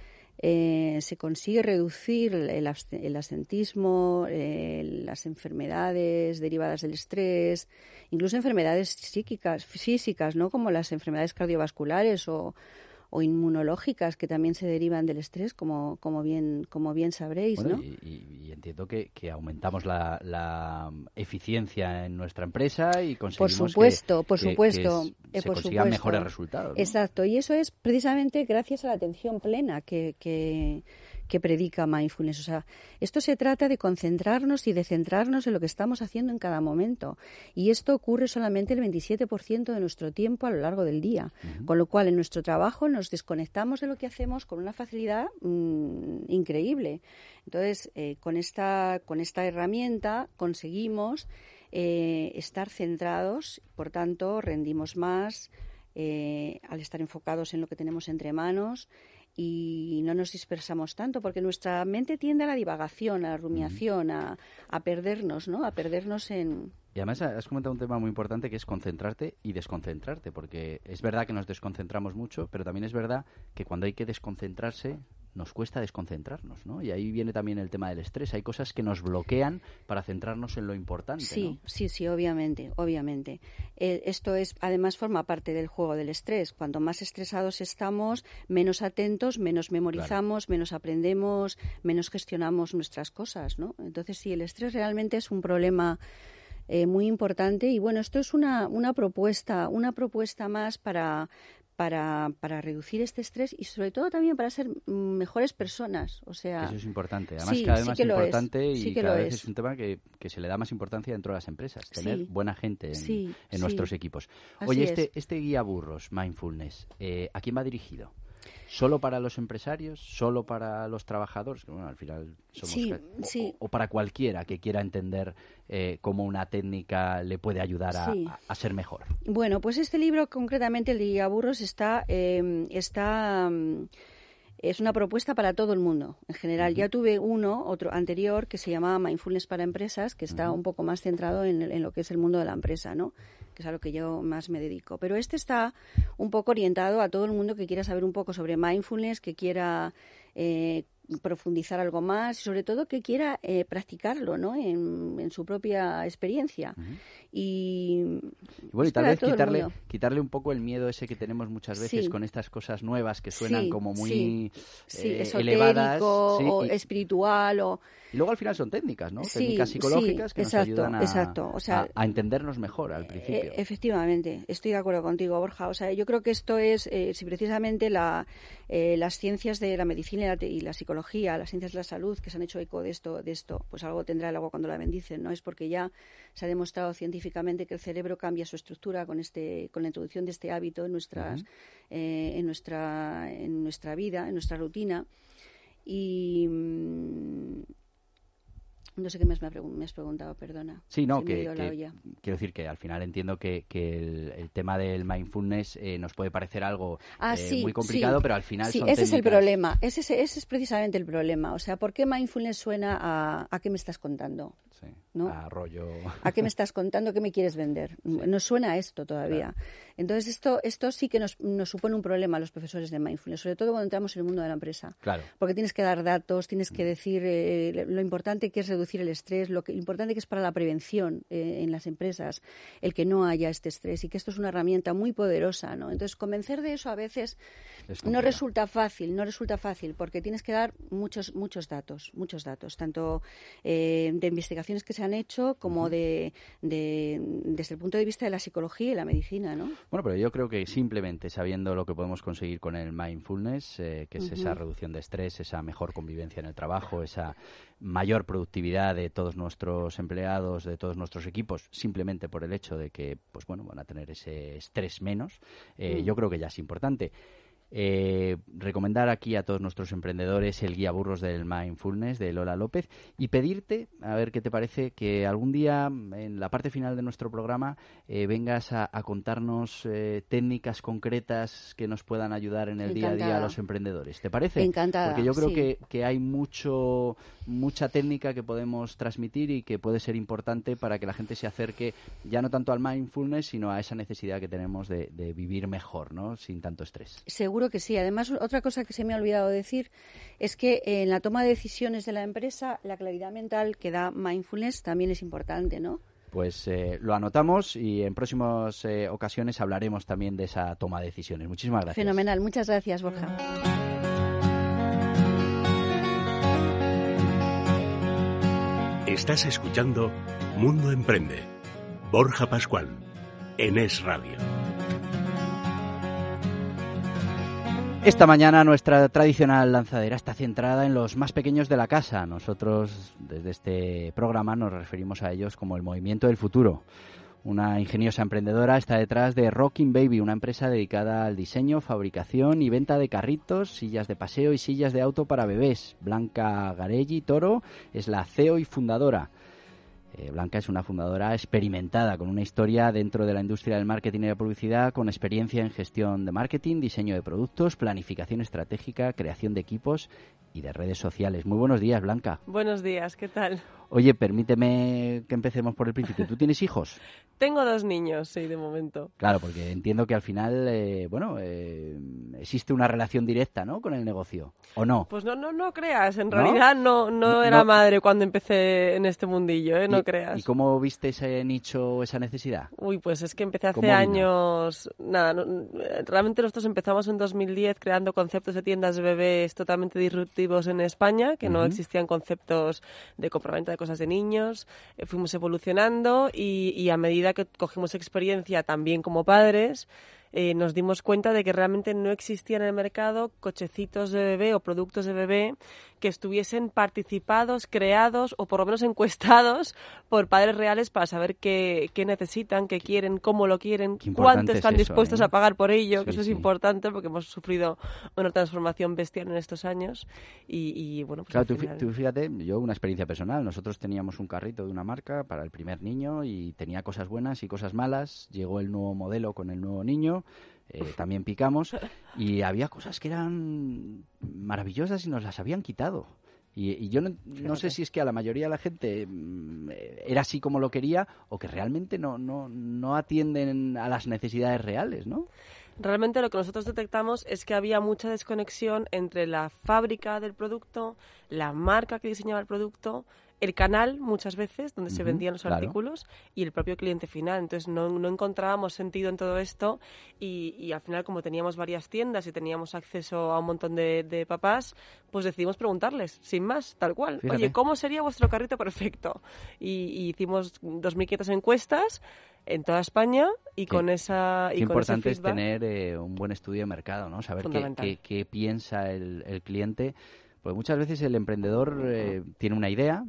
Eh, se consigue reducir el, abst- el absentismo, eh, las enfermedades derivadas del estrés, incluso enfermedades psíquicas, físicas, ¿no?, como las enfermedades cardiovasculares o, o inmunológicas que también se derivan del estrés, como, como bien como bien sabréis, bueno, ¿no? Y, y, y entiendo que, que aumentamos la, la eficiencia en nuestra empresa y conseguimos por supuesto, que, por que, supuesto, que eh, se por consigan supuesto. mejores resultados, ¿no? Exacto, y eso es precisamente gracias a la atención plena que, que, que predica mindfulness. O sea, esto se trata de concentrarnos y de centrarnos en lo que estamos haciendo en cada momento. Y esto ocurre solamente el veintisiete por ciento de nuestro tiempo a lo largo del día. Uh-huh. Con lo cual, en nuestro trabajo nos desconectamos de lo que hacemos con una facilidad mmm, increíble. Entonces, eh, con esta, con esta herramienta conseguimos eh, estar centrados, por tanto, rendimos más eh, al estar enfocados en lo que tenemos entre manos. Y no nos dispersamos tanto, porque nuestra mente tiende a la divagación, a la rumiación, a, a perdernos, ¿no? A perdernos en... Y además has comentado un tema muy importante que es concentrarte y desconcentrarte, porque es verdad que nos desconcentramos mucho, pero también es verdad que cuando hay que desconcentrarse nos cuesta desconcentrarnos, ¿no? Y ahí viene también el tema del estrés. Hay cosas que nos bloquean para centrarnos en lo importante, Sí, ¿no? sí, sí, obviamente, obviamente. Eh, esto es, además, forma parte del juego del estrés. Cuanto más estresados estamos, menos atentos, menos memorizamos, claro. menos aprendemos, menos gestionamos nuestras cosas, ¿no? Entonces, sí, el estrés realmente es un problema eh, muy importante y, bueno, esto es una, una propuesta, una propuesta más para... Para, para reducir este estrés y sobre todo también para ser mejores personas. O sea, eso es importante. Además, sí, cada vez sí más que importante sí y que cada vez es. es un tema que, que se le da más importancia dentro de las empresas, tener sí, buena gente en, sí, en sí. nuestros equipos. Así Oye, es. este, este guía burros, Mindfulness, eh, ¿a quién va dirigido? ¿Solo para los empresarios? ¿Solo para los trabajadores? Bueno, al final somos... Sí, o, sí. o para cualquiera que quiera entender eh, cómo una técnica le puede ayudar a, sí. a, a ser mejor. Bueno, pues este libro, concretamente el de Guía Burros, está... Eh, está es una propuesta para todo el mundo, en general. Uh-huh. Ya tuve uno, otro anterior, que se llamaba Mindfulness para Empresas, que está uh-huh. un poco más centrado en, en lo que es el mundo de la empresa, ¿no? Que es a lo que yo más me dedico. Pero este está un poco orientado a todo el mundo que quiera saber un poco sobre mindfulness, que quiera eh, profundizar algo más y sobre todo que quiera eh, practicarlo, ¿no? En, en su propia experiencia. Uh-huh. Y, y bueno, y tal vez quitarle, quitarle un poco el miedo ese que tenemos muchas veces sí. con estas cosas nuevas que suenan sí, como muy sí. Sí, eh, esotérico elevadas. Sí, o y, espiritual o... Y luego al final son técnicas, ¿no? Sí, técnicas psicológicas sí, que exacto, nos ayudan a, exacto. O sea, a, a entendernos mejor al principio. Eh, efectivamente, estoy de acuerdo contigo, Borja. O sea, yo creo que esto es, eh, si precisamente la, eh, las ciencias de la medicina y la, y la psicología, las ciencias de la salud que se han hecho eco de esto, de esto, pues algo tendrá el agua cuando la bendicen, ¿no? Es porque ya se ha demostrado científicamente que el cerebro cambia su estructura con este, con la introducción de este hábito en nuestras, uh-huh. eh, en nuestra, en nuestra vida, en nuestra rutina. Y mmm, no sé qué más me, ha pregun- me has preguntado, perdona. Sí, no, que, que quiero decir que al final entiendo que, que el, el tema del mindfulness eh, nos puede parecer algo ah, eh, sí, muy complicado, sí. pero al final sí, son ese técnicas... es el problema, ese, ese, ese es precisamente el problema. O sea, ¿por qué mindfulness suena a, a qué me estás contando? Sí, ¿no? a rollo... ¿A qué me estás contando? ¿Qué me quieres vender? Sí. No suena a esto todavía. Claro. Entonces, esto esto sí que nos, nos supone un problema a los profesores de mindfulness, sobre todo cuando entramos en el mundo de la empresa. Claro. Porque tienes que dar datos, tienes que decir eh, lo importante que es reducir el estrés, lo que, importante que es para la prevención eh, en las empresas, el que no haya este estrés y que esto es una herramienta muy poderosa, ¿no? Entonces, convencer de eso a veces no resulta fácil, no resulta fácil, porque tienes que dar muchos muchos datos, muchos datos, tanto eh, de investigaciones que se han hecho como uh-huh. de, de desde el punto de vista de la psicología y la medicina, ¿no? Bueno, pero yo creo que simplemente sabiendo lo que podemos conseguir con el mindfulness, eh, que es uh-huh. esa reducción de estrés, esa mejor convivencia en el trabajo, esa mayor productividad de todos nuestros empleados, de todos nuestros equipos, simplemente por el hecho de que, pues bueno, van a tener ese estrés menos, eh, uh-huh. yo creo que ya es importante. Eh, recomendar aquí a todos nuestros emprendedores el guía burros del mindfulness de Lola López y pedirte, a ver qué te parece, que algún día en la parte final de nuestro programa eh, vengas a, a contarnos eh, técnicas concretas que nos puedan ayudar en el Encantada. día a día a los emprendedores. ¿Te parece? Encantada. Porque yo creo sí. que, que hay mucho mucha técnica que podemos transmitir y que puede ser importante para que la gente se acerque ya no tanto al mindfulness, sino a esa necesidad que tenemos de, de vivir mejor, ¿no? Sin tanto estrés. Seguro que sí. Además, otra cosa que se me ha olvidado decir es que en la toma de decisiones de la empresa, la claridad mental que da mindfulness también es importante, ¿no? Pues eh, lo anotamos y en próximas eh, ocasiones hablaremos también de esa toma de decisiones. Muchísimas gracias. Fenomenal. Muchas gracias, Borja. Estás escuchando Mundo Emprende. Borja Pascual, en Es Radio. Esta mañana nuestra tradicional lanzadera está centrada en los más pequeños de la casa. Nosotros desde este programa nos referimos a ellos como el movimiento del futuro. Una ingeniosa emprendedora está detrás de Rocking Baby, una empresa dedicada al diseño, fabricación y venta de carritos, sillas de paseo y sillas de auto para bebés. Blanca Garelli Toro es la C E O y fundadora. Eh, Blanca es una fundadora experimentada con una historia dentro de la industria del marketing y la publicidad, con experiencia en gestión de marketing, diseño de productos, planificación estratégica, creación de equipos y de redes sociales. Muy buenos días, Blanca. Buenos días, ¿qué tal? Oye, permíteme que empecemos por el principio. ¿Tú tienes hijos? Tengo dos niños, sí, de momento. Claro, porque entiendo que al final, eh, bueno, eh, existe una relación directa, ¿no?, con el negocio, ¿o no? Pues no, no, no creas. En ¿No? realidad no, no, no era no. madre cuando empecé en este mundillo, ¿eh? No ¿Y, creas. ¿Y cómo viste ese nicho, esa necesidad? Uy, pues es que empecé hace años. Nada, no, realmente nosotros empezamos en dos mil diez creando conceptos de tiendas de bebés totalmente disruptivos en España, que uh-huh. no existían conceptos de compraventa de cosas de niños. Eh, fuimos evolucionando y, y a medida que cogimos experiencia también como padres, eh, nos dimos cuenta de que realmente no existían en el mercado cochecitos de bebé o productos de bebé que estuviesen participados, creados o por lo menos encuestados por padres reales para saber qué, qué necesitan, qué quieren, cómo lo quieren, cuánto están es eso, dispuestos ¿eh? a pagar por ello, sí, que eso sí. es importante porque hemos sufrido una transformación bestial en estos años y, y bueno, pues claro, al tú, final... tú fíjate, yo una experiencia personal, nosotros teníamos un carrito de una marca para el primer niño y tenía cosas buenas y cosas malas, llegó el nuevo modelo con el nuevo niño dentro. Eh, también picamos y había cosas que eran maravillosas y nos las habían quitado. Y, y yo no, no sé si es que a la mayoría de la gente mmm, era así como lo quería o que realmente no, no, no atienden a las necesidades reales, ¿no? Realmente lo que nosotros detectamos es que había mucha desconexión entre la fábrica del producto, la marca que diseñaba el producto, el canal, muchas veces, donde uh-huh, se vendían los claro. artículos, y el propio cliente final. Entonces, no, no encontrábamos sentido en todo esto y, y al final, como teníamos varias tiendas y teníamos acceso a un montón de, de papás, pues decidimos preguntarles, sin más, tal cual. Fíjate. Oye, ¿cómo sería vuestro carrito perfecto? Y, y hicimos dos mil quinientas encuestas en toda España y sí. con esa y Qué con importante ese feedback, es tener eh, un buen estudio de mercado, ¿no? Saber qué, qué, qué piensa el, el cliente. Porque muchas veces el emprendedor eh, tiene una idea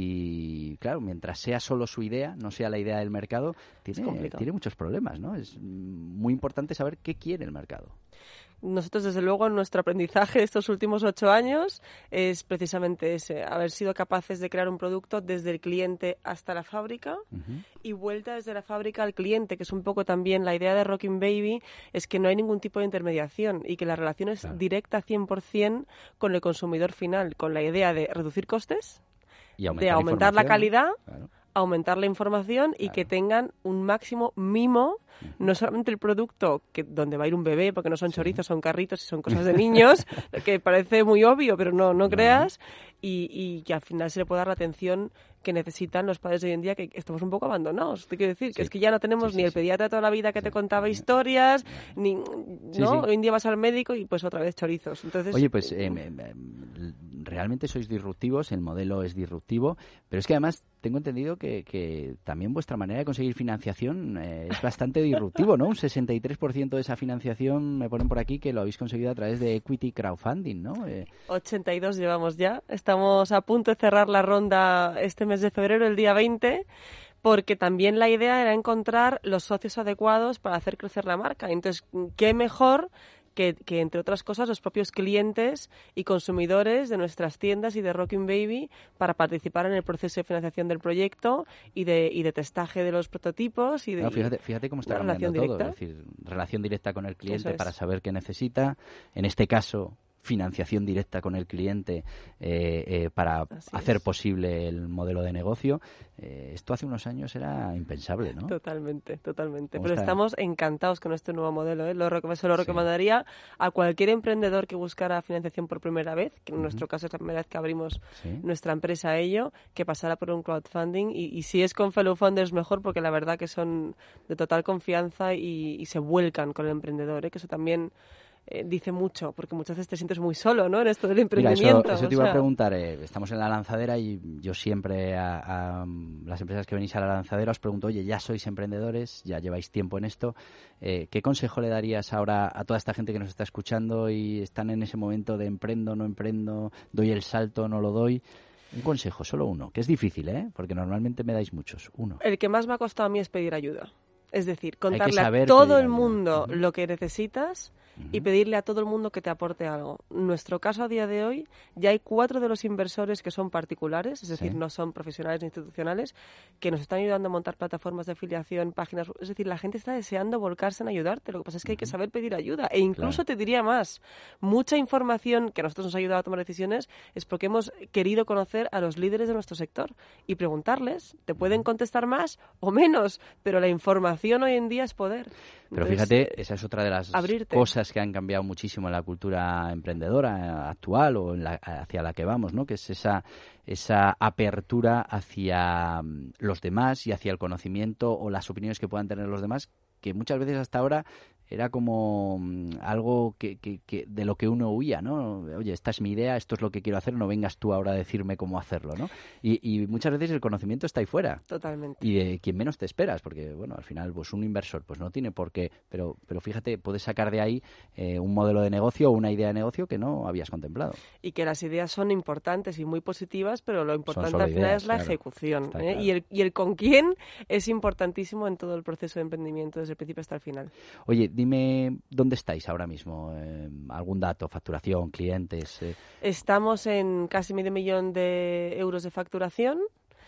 y, claro, mientras sea solo su idea, no sea la idea del mercado, tiene, tiene muchos problemas, ¿no? Es muy importante saber qué quiere el mercado. Nosotros, desde luego, en nuestro aprendizaje de estos últimos ocho años es precisamente ese, haber sido capaces de crear un producto desde el cliente hasta la fábrica uh-huh. y vuelta desde la fábrica al cliente, que es un poco también la idea de Rockin' Baby, es que no hay ningún tipo de intermediación y que la relación es claro. directa cien por ciento con el consumidor final, con la idea de reducir costes, y aumentar de aumentar la calidad, claro. aumentar la información y claro. que tengan un máximo mimo, no solamente el producto que donde va a ir un bebé, porque no son sí. chorizos, son carritos y son cosas de niños, que parece muy obvio, pero no, no, no. creas, y, y que al final se le pueda dar la atención que necesitan los padres de hoy en día, que estamos un poco abandonados. Te quiero decir sí. que es que ya no tenemos sí, sí, ni el sí. pediatra de toda la vida que sí. te contaba historias, ni sí, ¿no? Sí. Hoy en día vas al médico y pues otra vez chorizos. Entonces, Oye, pues eh, eh, realmente sois disruptivos, el modelo es disruptivo, pero es que además tengo entendido que, que también vuestra manera de conseguir financiación eh, es bastante disruptivo, ¿no? Un sesenta y tres por ciento de esa financiación, me ponen por aquí, que lo habéis conseguido a través de equity crowdfunding, ¿no? Eh... ochenta y dos llevamos ya. Estamos a punto de cerrar la ronda este mes de febrero, el día veinte, porque también la idea era encontrar los socios adecuados para hacer crecer la marca. Entonces, ¿qué mejor que, que entre otras cosas, los propios clientes y consumidores de nuestras tiendas y de Rockin' Baby para participar en el proceso de financiación del proyecto y de, y de testaje de los prototipos? Y de, no, fíjate, fíjate cómo está cambiando todo. Es decir, relación directa con el cliente es. para saber qué necesita. En este caso, financiación directa con el cliente eh, eh, para Así hacer es. posible el modelo de negocio. Eh, esto hace unos años era impensable, ¿no? Totalmente, totalmente. Pero está? estamos encantados con este nuevo modelo. ¿eh? Lo, se lo recomendaría sí. a cualquier emprendedor que buscara financiación por primera vez, que en uh-huh. nuestro caso es la primera vez que abrimos ¿Sí? nuestra empresa a ello, que pasara por un crowdfunding. Y, y si es con Fellow Founders, mejor, porque la verdad que son de total confianza y, y se vuelcan con el emprendedor, ¿eh? que eso también Eh, dice mucho, porque muchas veces te sientes muy solo, ¿no? En esto del emprendimiento. Mira, eso, eso te iba sea... a preguntar. Eh, estamos en la lanzadera y yo siempre a, a las empresas que venís a la lanzadera os pregunto, oye, ya sois emprendedores, ya lleváis tiempo en esto. Eh, ¿Qué consejo le darías ahora a toda esta gente que nos está escuchando y están en ese momento de emprendo, no emprendo, doy el salto, no lo doy? Un consejo, solo uno, que es difícil, ¿eh? Porque normalmente me dais muchos. Uno. El que más me ha costado a mí es pedir ayuda. Es decir, contarle a todo el mundo uh-huh. lo que necesitas uh-huh. y pedirle a todo el mundo que te aporte algo. En nuestro caso, a día de hoy, ya hay cuatro de los inversores que son particulares, es decir, sí. no son profesionales ni institucionales, que nos están ayudando a montar plataformas de afiliación, páginas. Es decir, la gente está deseando volcarse en ayudarte. Lo que pasa es que uh-huh. hay que saber pedir ayuda. E incluso claro. te diría más, mucha información que a nosotros nos ha ayudado a tomar decisiones es porque hemos querido conocer a los líderes de nuestro sector y preguntarles. Te pueden contestar más o menos, pero la información hoy en día es poder. Pero Entonces, fíjate, esa es otra de las abrirte. cosas que han cambiado muchísimo en la cultura emprendedora actual o en la, hacia la que vamos, ¿no? Que es esa, esa apertura hacia los demás y hacia el conocimiento o las opiniones que puedan tener los demás, que muchas veces hasta ahora era como algo que, que, que de lo que uno huía, ¿no? Oye, esta es mi idea, esto es lo que quiero hacer, no vengas tú ahora a decirme cómo hacerlo, ¿no? Y, y muchas veces el conocimiento está ahí fuera. Totalmente. Y de quien menos te esperas, porque, bueno, al final, pues un inversor pues no tiene por qué, pero, pero fíjate, puedes sacar de ahí eh, un modelo de negocio o una idea de negocio que no habías contemplado. Y que las ideas son importantes y muy positivas, pero lo importante al final ideas, es la claro. ejecución. ¿eh? Claro. Y, el, y el con quién es importantísimo en todo el proceso de emprendimiento, desde el principio hasta el final. Oye, dime dónde estáis ahora mismo, eh, algún dato, facturación, clientes. Eh. Estamos en casi medio millón de euros de facturación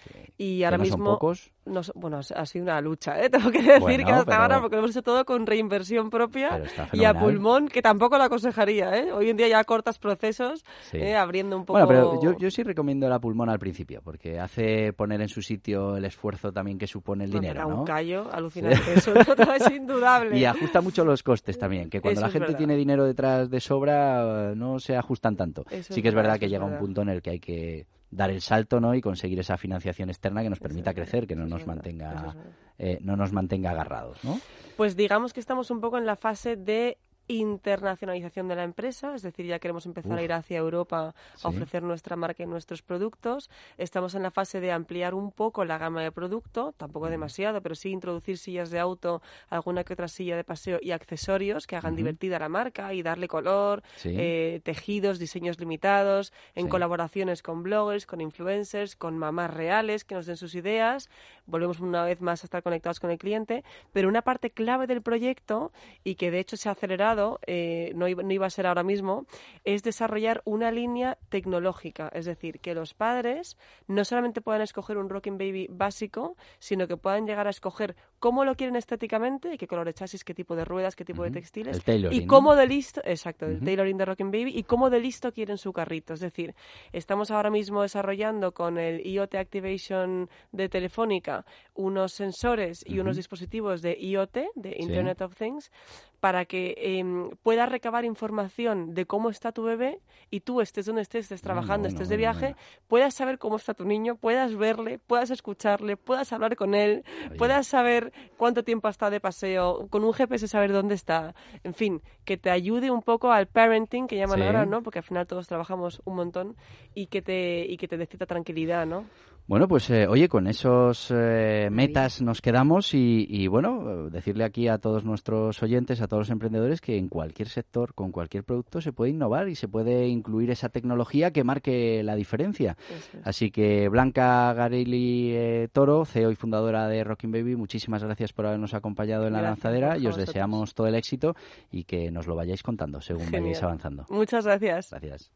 Y ahora no mismo... son pocos. No, bueno, ha sido una lucha, ¿eh? Tengo que decir bueno, que hasta pero... ahora, porque lo hemos hecho todo con reinversión propia y a pulmón, que tampoco lo aconsejaría, ¿eh? Hoy en día ya cortas procesos, sí. ¿eh? Abriendo un poco... Bueno, pero yo, yo sí recomiendo la pulmón al principio, porque hace poner en su sitio el esfuerzo también que supone el no, dinero, ¿no? un callo alucinante, sí. Eso es indudable. Y ajusta mucho los costes también, que cuando eso la gente es tiene dinero detrás de sobra, no se ajustan tanto. Eso sí que es verdad, verdad que es llega verdad. un punto en el que hay que dar el salto, ¿no? Y conseguir esa financiación externa que nos permita eso, crecer, que no nos mantenga eh, no nos mantenga agarrados, ¿no? Pues digamos que estamos un poco en la fase de internacionalización de la empresa, es decir, ya queremos empezar Uf. a ir hacia Europa a ¿Sí? ofrecer nuestra marca y nuestros productos. Estamos en la fase de ampliar un poco la gama de producto, tampoco mm. demasiado, pero sí introducir sillas de auto, alguna que otra silla de paseo y accesorios que hagan uh-huh. divertida la marca y darle color, ¿Sí? eh, tejidos, diseños limitados, en sí. colaboraciones con bloggers, con influencers, con mamás reales que nos den sus ideas. Volvemos una vez más a estar conectados con el cliente, pero una parte clave del proyecto y que de hecho se ha acelerado Eh, no, iba, no iba a ser ahora mismo, es desarrollar una línea tecnológica, es decir, que los padres no solamente puedan escoger un Rocking Baby básico, sino que puedan llegar a escoger cómo lo quieren estéticamente y qué color de chasis, qué tipo de ruedas, qué tipo uh-huh. de textiles y cómo de listo, exacto, uh-huh. el tailoring de Rocking Baby y cómo de listo quieren su carrito. Es decir, estamos ahora mismo desarrollando con el I O T Activation de Telefónica unos sensores y uh-huh. unos dispositivos de I O T, de Internet sí. of Things, para que eh, puedas recabar información de cómo está tu bebé y tú estés donde estés, estés trabajando, bueno, estés de viaje, bueno, bueno. puedas saber cómo está tu niño, puedas verle, puedas escucharle, puedas hablar con él, Oye. puedas saber cuánto tiempo ha estado de paseo, con un G P S saber dónde está. En fin, que te ayude un poco al parenting, que llaman sí. ahora, ¿no? Porque al final todos trabajamos un montón y que te, y que te dé cierta tranquilidad, ¿no? Bueno, pues eh, oye, con esos eh, metas nos quedamos y, y bueno, decirle aquí a todos nuestros oyentes, a todos los emprendedores, que en cualquier sector, con cualquier producto se puede innovar y se puede incluir esa tecnología que marque la diferencia. Eso es. Así que Blanca Garelli eh, Toro, C E O y fundadora de Rocking Baby, muchísimas gracias por habernos acompañado en la gracias, lanzadera y os deseamos todo el éxito y que nos lo vayáis contando según Genial. vayáis avanzando. Muchas gracias. Gracias.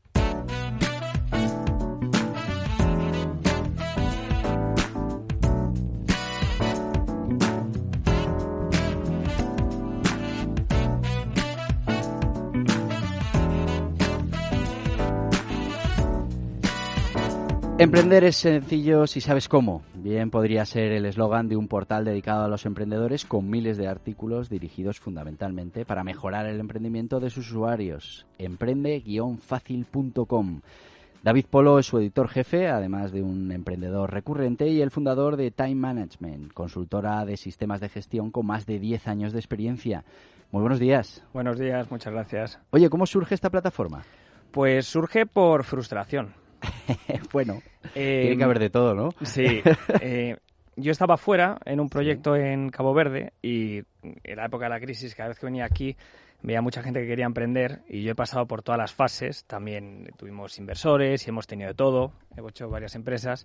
Emprender es sencillo si sabes cómo. Bien podría ser el eslogan de un portal dedicado a los emprendedores con miles de artículos dirigidos fundamentalmente para mejorar el emprendimiento de sus usuarios. emprende guion fácil punto com. David Polo es su editor jefe, además de un emprendedor recurrente y el fundador de Time Management, consultora de sistemas de gestión con más de diez años de experiencia. Muy buenos días. Buenos días, muchas gracias. Oye, ¿cómo surge esta plataforma? Pues surge por frustración. Bueno, eh, tiene que haber de todo, ¿no? Sí. Eh, yo estaba fuera en un proyecto sí. en Cabo Verde y en la época de la crisis, cada vez que venía aquí, veía mucha gente que quería emprender y yo he pasado por todas las fases. También tuvimos inversores y hemos tenido de todo. He hecho varias empresas.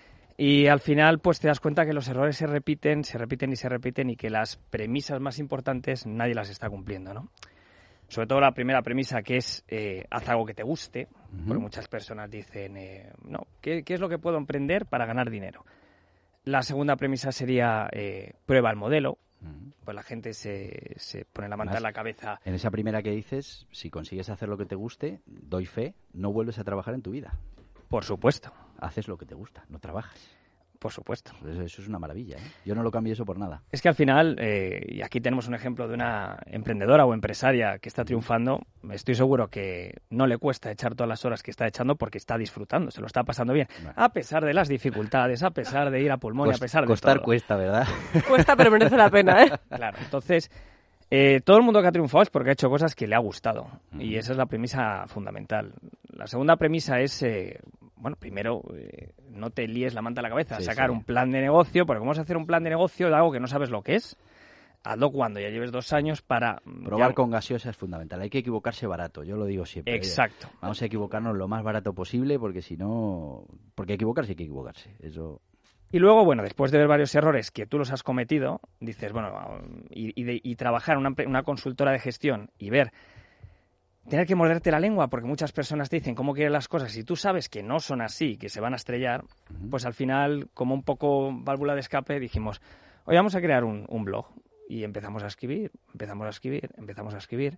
Y al final, pues te das cuenta que los errores se repiten, se repiten y se repiten y que las premisas más importantes nadie las está cumpliendo, ¿no? Sobre todo la primera premisa, que es eh, haz algo que te guste, uh-huh. porque muchas personas dicen, eh, no, ¿qué, ¿qué es lo que puedo emprender para ganar dinero? La segunda premisa sería eh, prueba el modelo, uh-huh. pues la gente se, se pone la manta en la cabeza. En esa primera que dices, si consigues hacer lo que te guste, doy fe, no vuelves a trabajar en tu vida. Por supuesto. Haces lo que te gusta, no trabajas. Por supuesto. Eso, eso es una maravilla, ¿eh? Yo no lo cambio eso por nada. Es que al final, eh, y aquí tenemos un ejemplo de una emprendedora o empresaria que está triunfando, estoy seguro que no le cuesta echar todas las horas que está echando porque está disfrutando, se lo está pasando bien. Bueno. A pesar de las dificultades, a pesar de ir a pulmón, Cost, a pesar de costar todo. Cuesta, ¿verdad? Cuesta, pero merece la pena, ¿eh? Claro, entonces, eh, todo el mundo que ha triunfado es porque ha hecho cosas que le ha gustado. Mm. Y esa es la premisa fundamental. La segunda premisa es... Eh, Bueno, primero, eh, no te líes la manta a la cabeza, sí, sacar sí. un plan de negocio, porque ¿cómo vas a hacer un plan de negocio de algo que no sabes lo que es? Hazlo cuando ya lleves dos años para... Probar ya... con gaseosa es fundamental, hay que equivocarse barato, yo lo digo siempre. Exacto. Oye, vamos a equivocarnos lo más barato posible, porque si no... Porque equivocarse hay que equivocarse, eso... Y luego, bueno, después de ver varios errores que tú los has cometido, dices, bueno, y, y, de, y trabajar en una, una consultora de gestión y ver tener que morderte la lengua, porque muchas personas te dicen cómo quieren las cosas y tú sabes que no son así, que se van a estrellar, uh-huh. pues al final, como un poco válvula de escape, dijimos, hoy vamos a crear un, un blog. Y empezamos a escribir, empezamos a escribir, empezamos a escribir.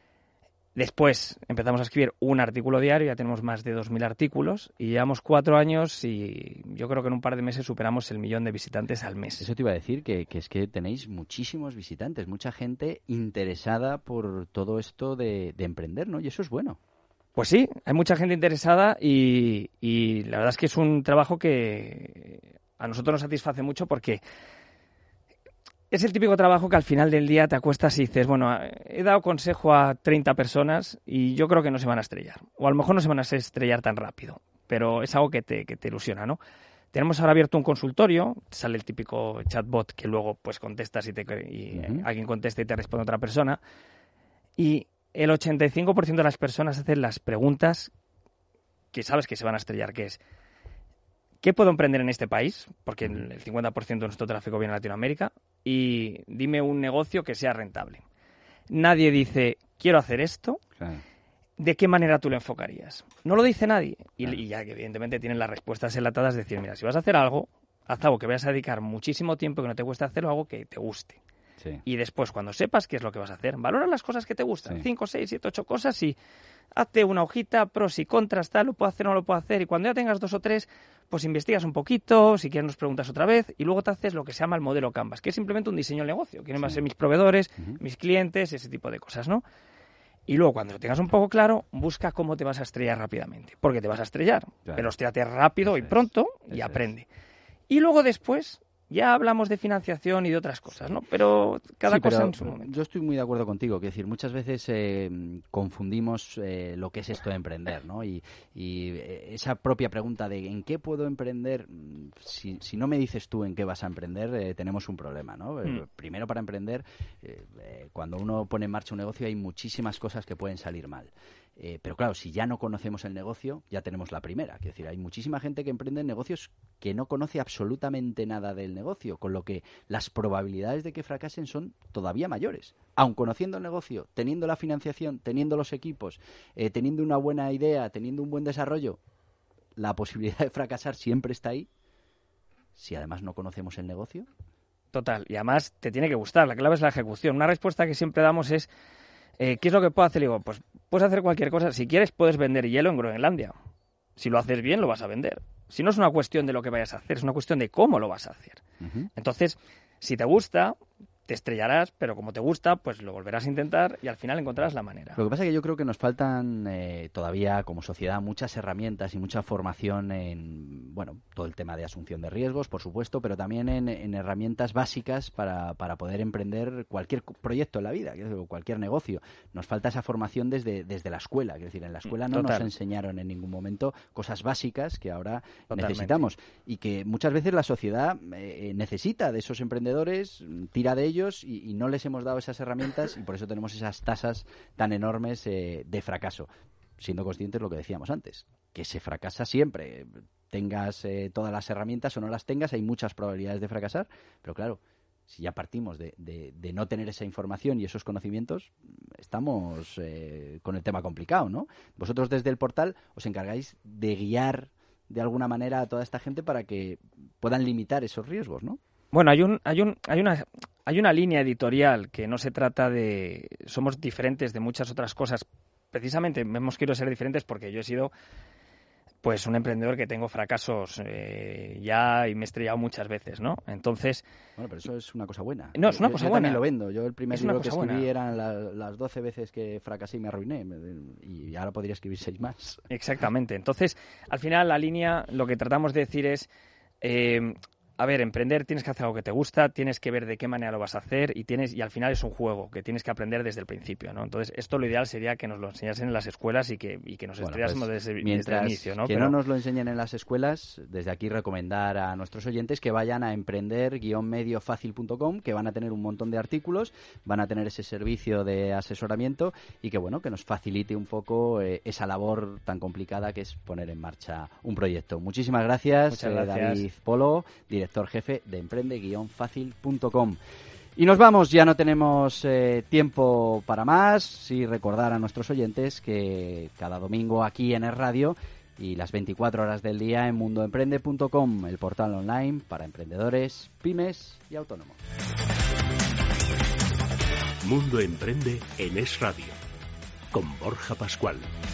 Después empezamos a escribir un artículo diario, ya tenemos más de dos mil artículos y llevamos cuatro años y yo creo que en un par de meses superamos el millón de visitantes al mes. Eso te iba a decir, que, que es que tenéis muchísimos visitantes, mucha gente interesada por todo esto de, de emprender, ¿no? Y eso es bueno. Pues sí, hay mucha gente interesada y, y la verdad es que es un trabajo que a nosotros nos satisface mucho porque es el típico trabajo que al final del día te acuestas y dices, bueno, he dado consejo a treinta personas y yo creo que no se van a estrellar. O a lo mejor no se van a estrellar tan rápido, pero es algo que te, que te ilusiona, ¿no? Tenemos ahora abierto un consultorio, sale el típico chatbot que luego pues contestas y, te, y uh-huh. alguien contesta y te responde otra persona. Y el ochenta y cinco por ciento de las personas hacen las preguntas que sabes que se van a estrellar, que es ¿qué puedo emprender en este país? Porque el cincuenta por ciento de nuestro tráfico viene de Latinoamérica. Y dime un negocio que sea rentable. Nadie dice, quiero hacer esto. Claro. ¿De qué manera tú lo enfocarías? No lo dice nadie. Y, claro. y ya que evidentemente tienen las respuestas enlatadas de decir, mira, si vas a hacer algo, haz algo que vayas a dedicar muchísimo tiempo, que no te cueste hacerlo, algo que te guste. Sí. Y después, cuando sepas qué es lo que vas a hacer, valora las cosas que te gustan. Sí. Cinco, seis, siete, ocho cosas y hazte una hojita, pros y contras, tal, lo puedo hacer o no lo puedo hacer. Y cuando ya tengas dos o tres, pues investigas un poquito, si quieres nos preguntas otra vez, y luego te haces lo que se llama el modelo Canvas, que es simplemente un diseño del negocio. ¿Quiénes sí. van a ser mis proveedores, uh-huh. mis clientes, ese tipo de cosas, ¿no? Y luego, cuando lo tengas un poco claro, busca cómo te vas a estrellar rápidamente. Porque te vas a estrellar, claro. pero estrellate rápido eso y pronto es. y eso aprende. Es. Y luego después ya hablamos de financiación y de otras cosas, ¿no? Pero cada sí, cosa pero en su momento. Yo estoy muy de acuerdo contigo. Es decir, muchas veces eh, confundimos eh, lo que es esto de emprender, ¿no? Y, y esa propia pregunta de ¿en qué puedo emprender? Si, si no me dices tú en qué vas a emprender, eh, tenemos un problema, ¿no? Mm. Primero, para emprender, eh, eh, cuando uno pone en marcha un negocio hay muchísimas cosas que pueden salir mal. Eh, pero claro, si ya no conocemos el negocio, ya tenemos la primera. Es decir, hay muchísima gente que emprende en negocios que no conoce absolutamente nada del negocio, con lo que las probabilidades de que fracasen son todavía mayores. Aun conociendo el negocio, teniendo la financiación, teniendo los equipos, eh, teniendo una buena idea, teniendo un buen desarrollo, la posibilidad de fracasar siempre está ahí. Si además no conocemos el negocio. Total, y además te tiene que gustar. La clave es la ejecución. Una respuesta que siempre damos es Eh, ¿qué es lo que puedo hacer? Y digo, pues puedes hacer cualquier cosa. Si quieres, puedes vender hielo en Groenlandia. Si lo haces bien, lo vas a vender. Si no es una cuestión de lo que vayas a hacer, es una cuestión de cómo lo vas a hacer. Uh-huh. Entonces, si te gusta, te estrellarás, pero como te gusta, pues lo volverás a intentar y al final encontrarás la manera. Lo que pasa es que yo creo que nos faltan eh, todavía como sociedad muchas herramientas y mucha formación en, bueno, todo el tema de asunción de riesgos, por supuesto, pero también en, en herramientas básicas para, para poder emprender cualquier proyecto en la vida, cualquier negocio. Nos falta esa formación desde, desde la escuela, es decir, en la escuela no Total. nos enseñaron en ningún momento cosas básicas que ahora Totalmente. necesitamos y que muchas veces la sociedad eh, necesita de esos emprendedores, tira de ellos Y, y no les hemos dado esas herramientas y por eso tenemos esas tasas tan enormes eh, de fracaso, siendo conscientes de lo que decíamos antes, que se fracasa siempre, tengas eh, todas las herramientas o no las tengas, hay muchas probabilidades de fracasar, pero claro, si ya partimos de, de, de no tener esa información y esos conocimientos, estamos eh, con el tema complicado, ¿no? Vosotros desde el portal os encargáis de guiar de alguna manera a toda esta gente para que puedan limitar esos riesgos, ¿no? Bueno, hay un, hay un, hay una, hay una línea editorial que no se trata de, somos diferentes de muchas otras cosas. Precisamente hemos querido ser diferentes porque yo he sido, pues, un emprendedor que tengo fracasos eh, ya y me he estrellado muchas veces, ¿no? Entonces, bueno, pero eso es una cosa buena. No, es una yo, cosa yo buena. Yo también lo vendo. Yo el primer es libro que escribí buena. eran la, las doce veces que fracasé y me arruiné y ahora podría escribir seis más. Exactamente. Entonces, al final la línea, lo que tratamos de decir es Eh, a ver, emprender tienes que hacer algo que te gusta, tienes que ver de qué manera lo vas a hacer y tienes y al final es un juego que tienes que aprender desde el principio, ¿no? Entonces, esto lo ideal sería que nos lo enseñasen en las escuelas y que, y que nos bueno, estrellásemos pues, desde, desde el inicio, ¿no? Que Pero... no nos lo enseñen en las escuelas, desde aquí recomendar a nuestros oyentes que vayan a emprender guion medio fácil punto com, que van a tener un montón de artículos, van a tener ese servicio de asesoramiento y que, bueno, que nos facilite un poco eh, esa labor tan complicada que es poner en marcha un proyecto. Muchísimas gracias, Muchas gracias. Eh, David Polo, director jefe de emprende guion fácil punto com. Y nos vamos, ya no tenemos eh, tiempo para más. Y recordar a nuestros oyentes que cada domingo aquí en Es Radio y las veinticuatro horas del día en mundo emprende punto com, el portal online para emprendedores, pymes y autónomos. Mundo Emprende en Es Radio, con Borja Pascual.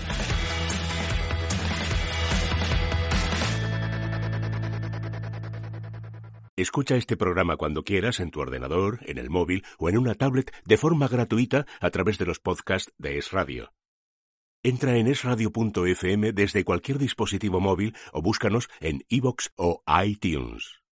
Escucha este programa cuando quieras en tu ordenador, en el móvil o en una tablet de forma gratuita a través de los podcasts de Es Radio. Entra en es radio punto efe eme desde cualquier dispositivo móvil o búscanos en iVoox o iTunes.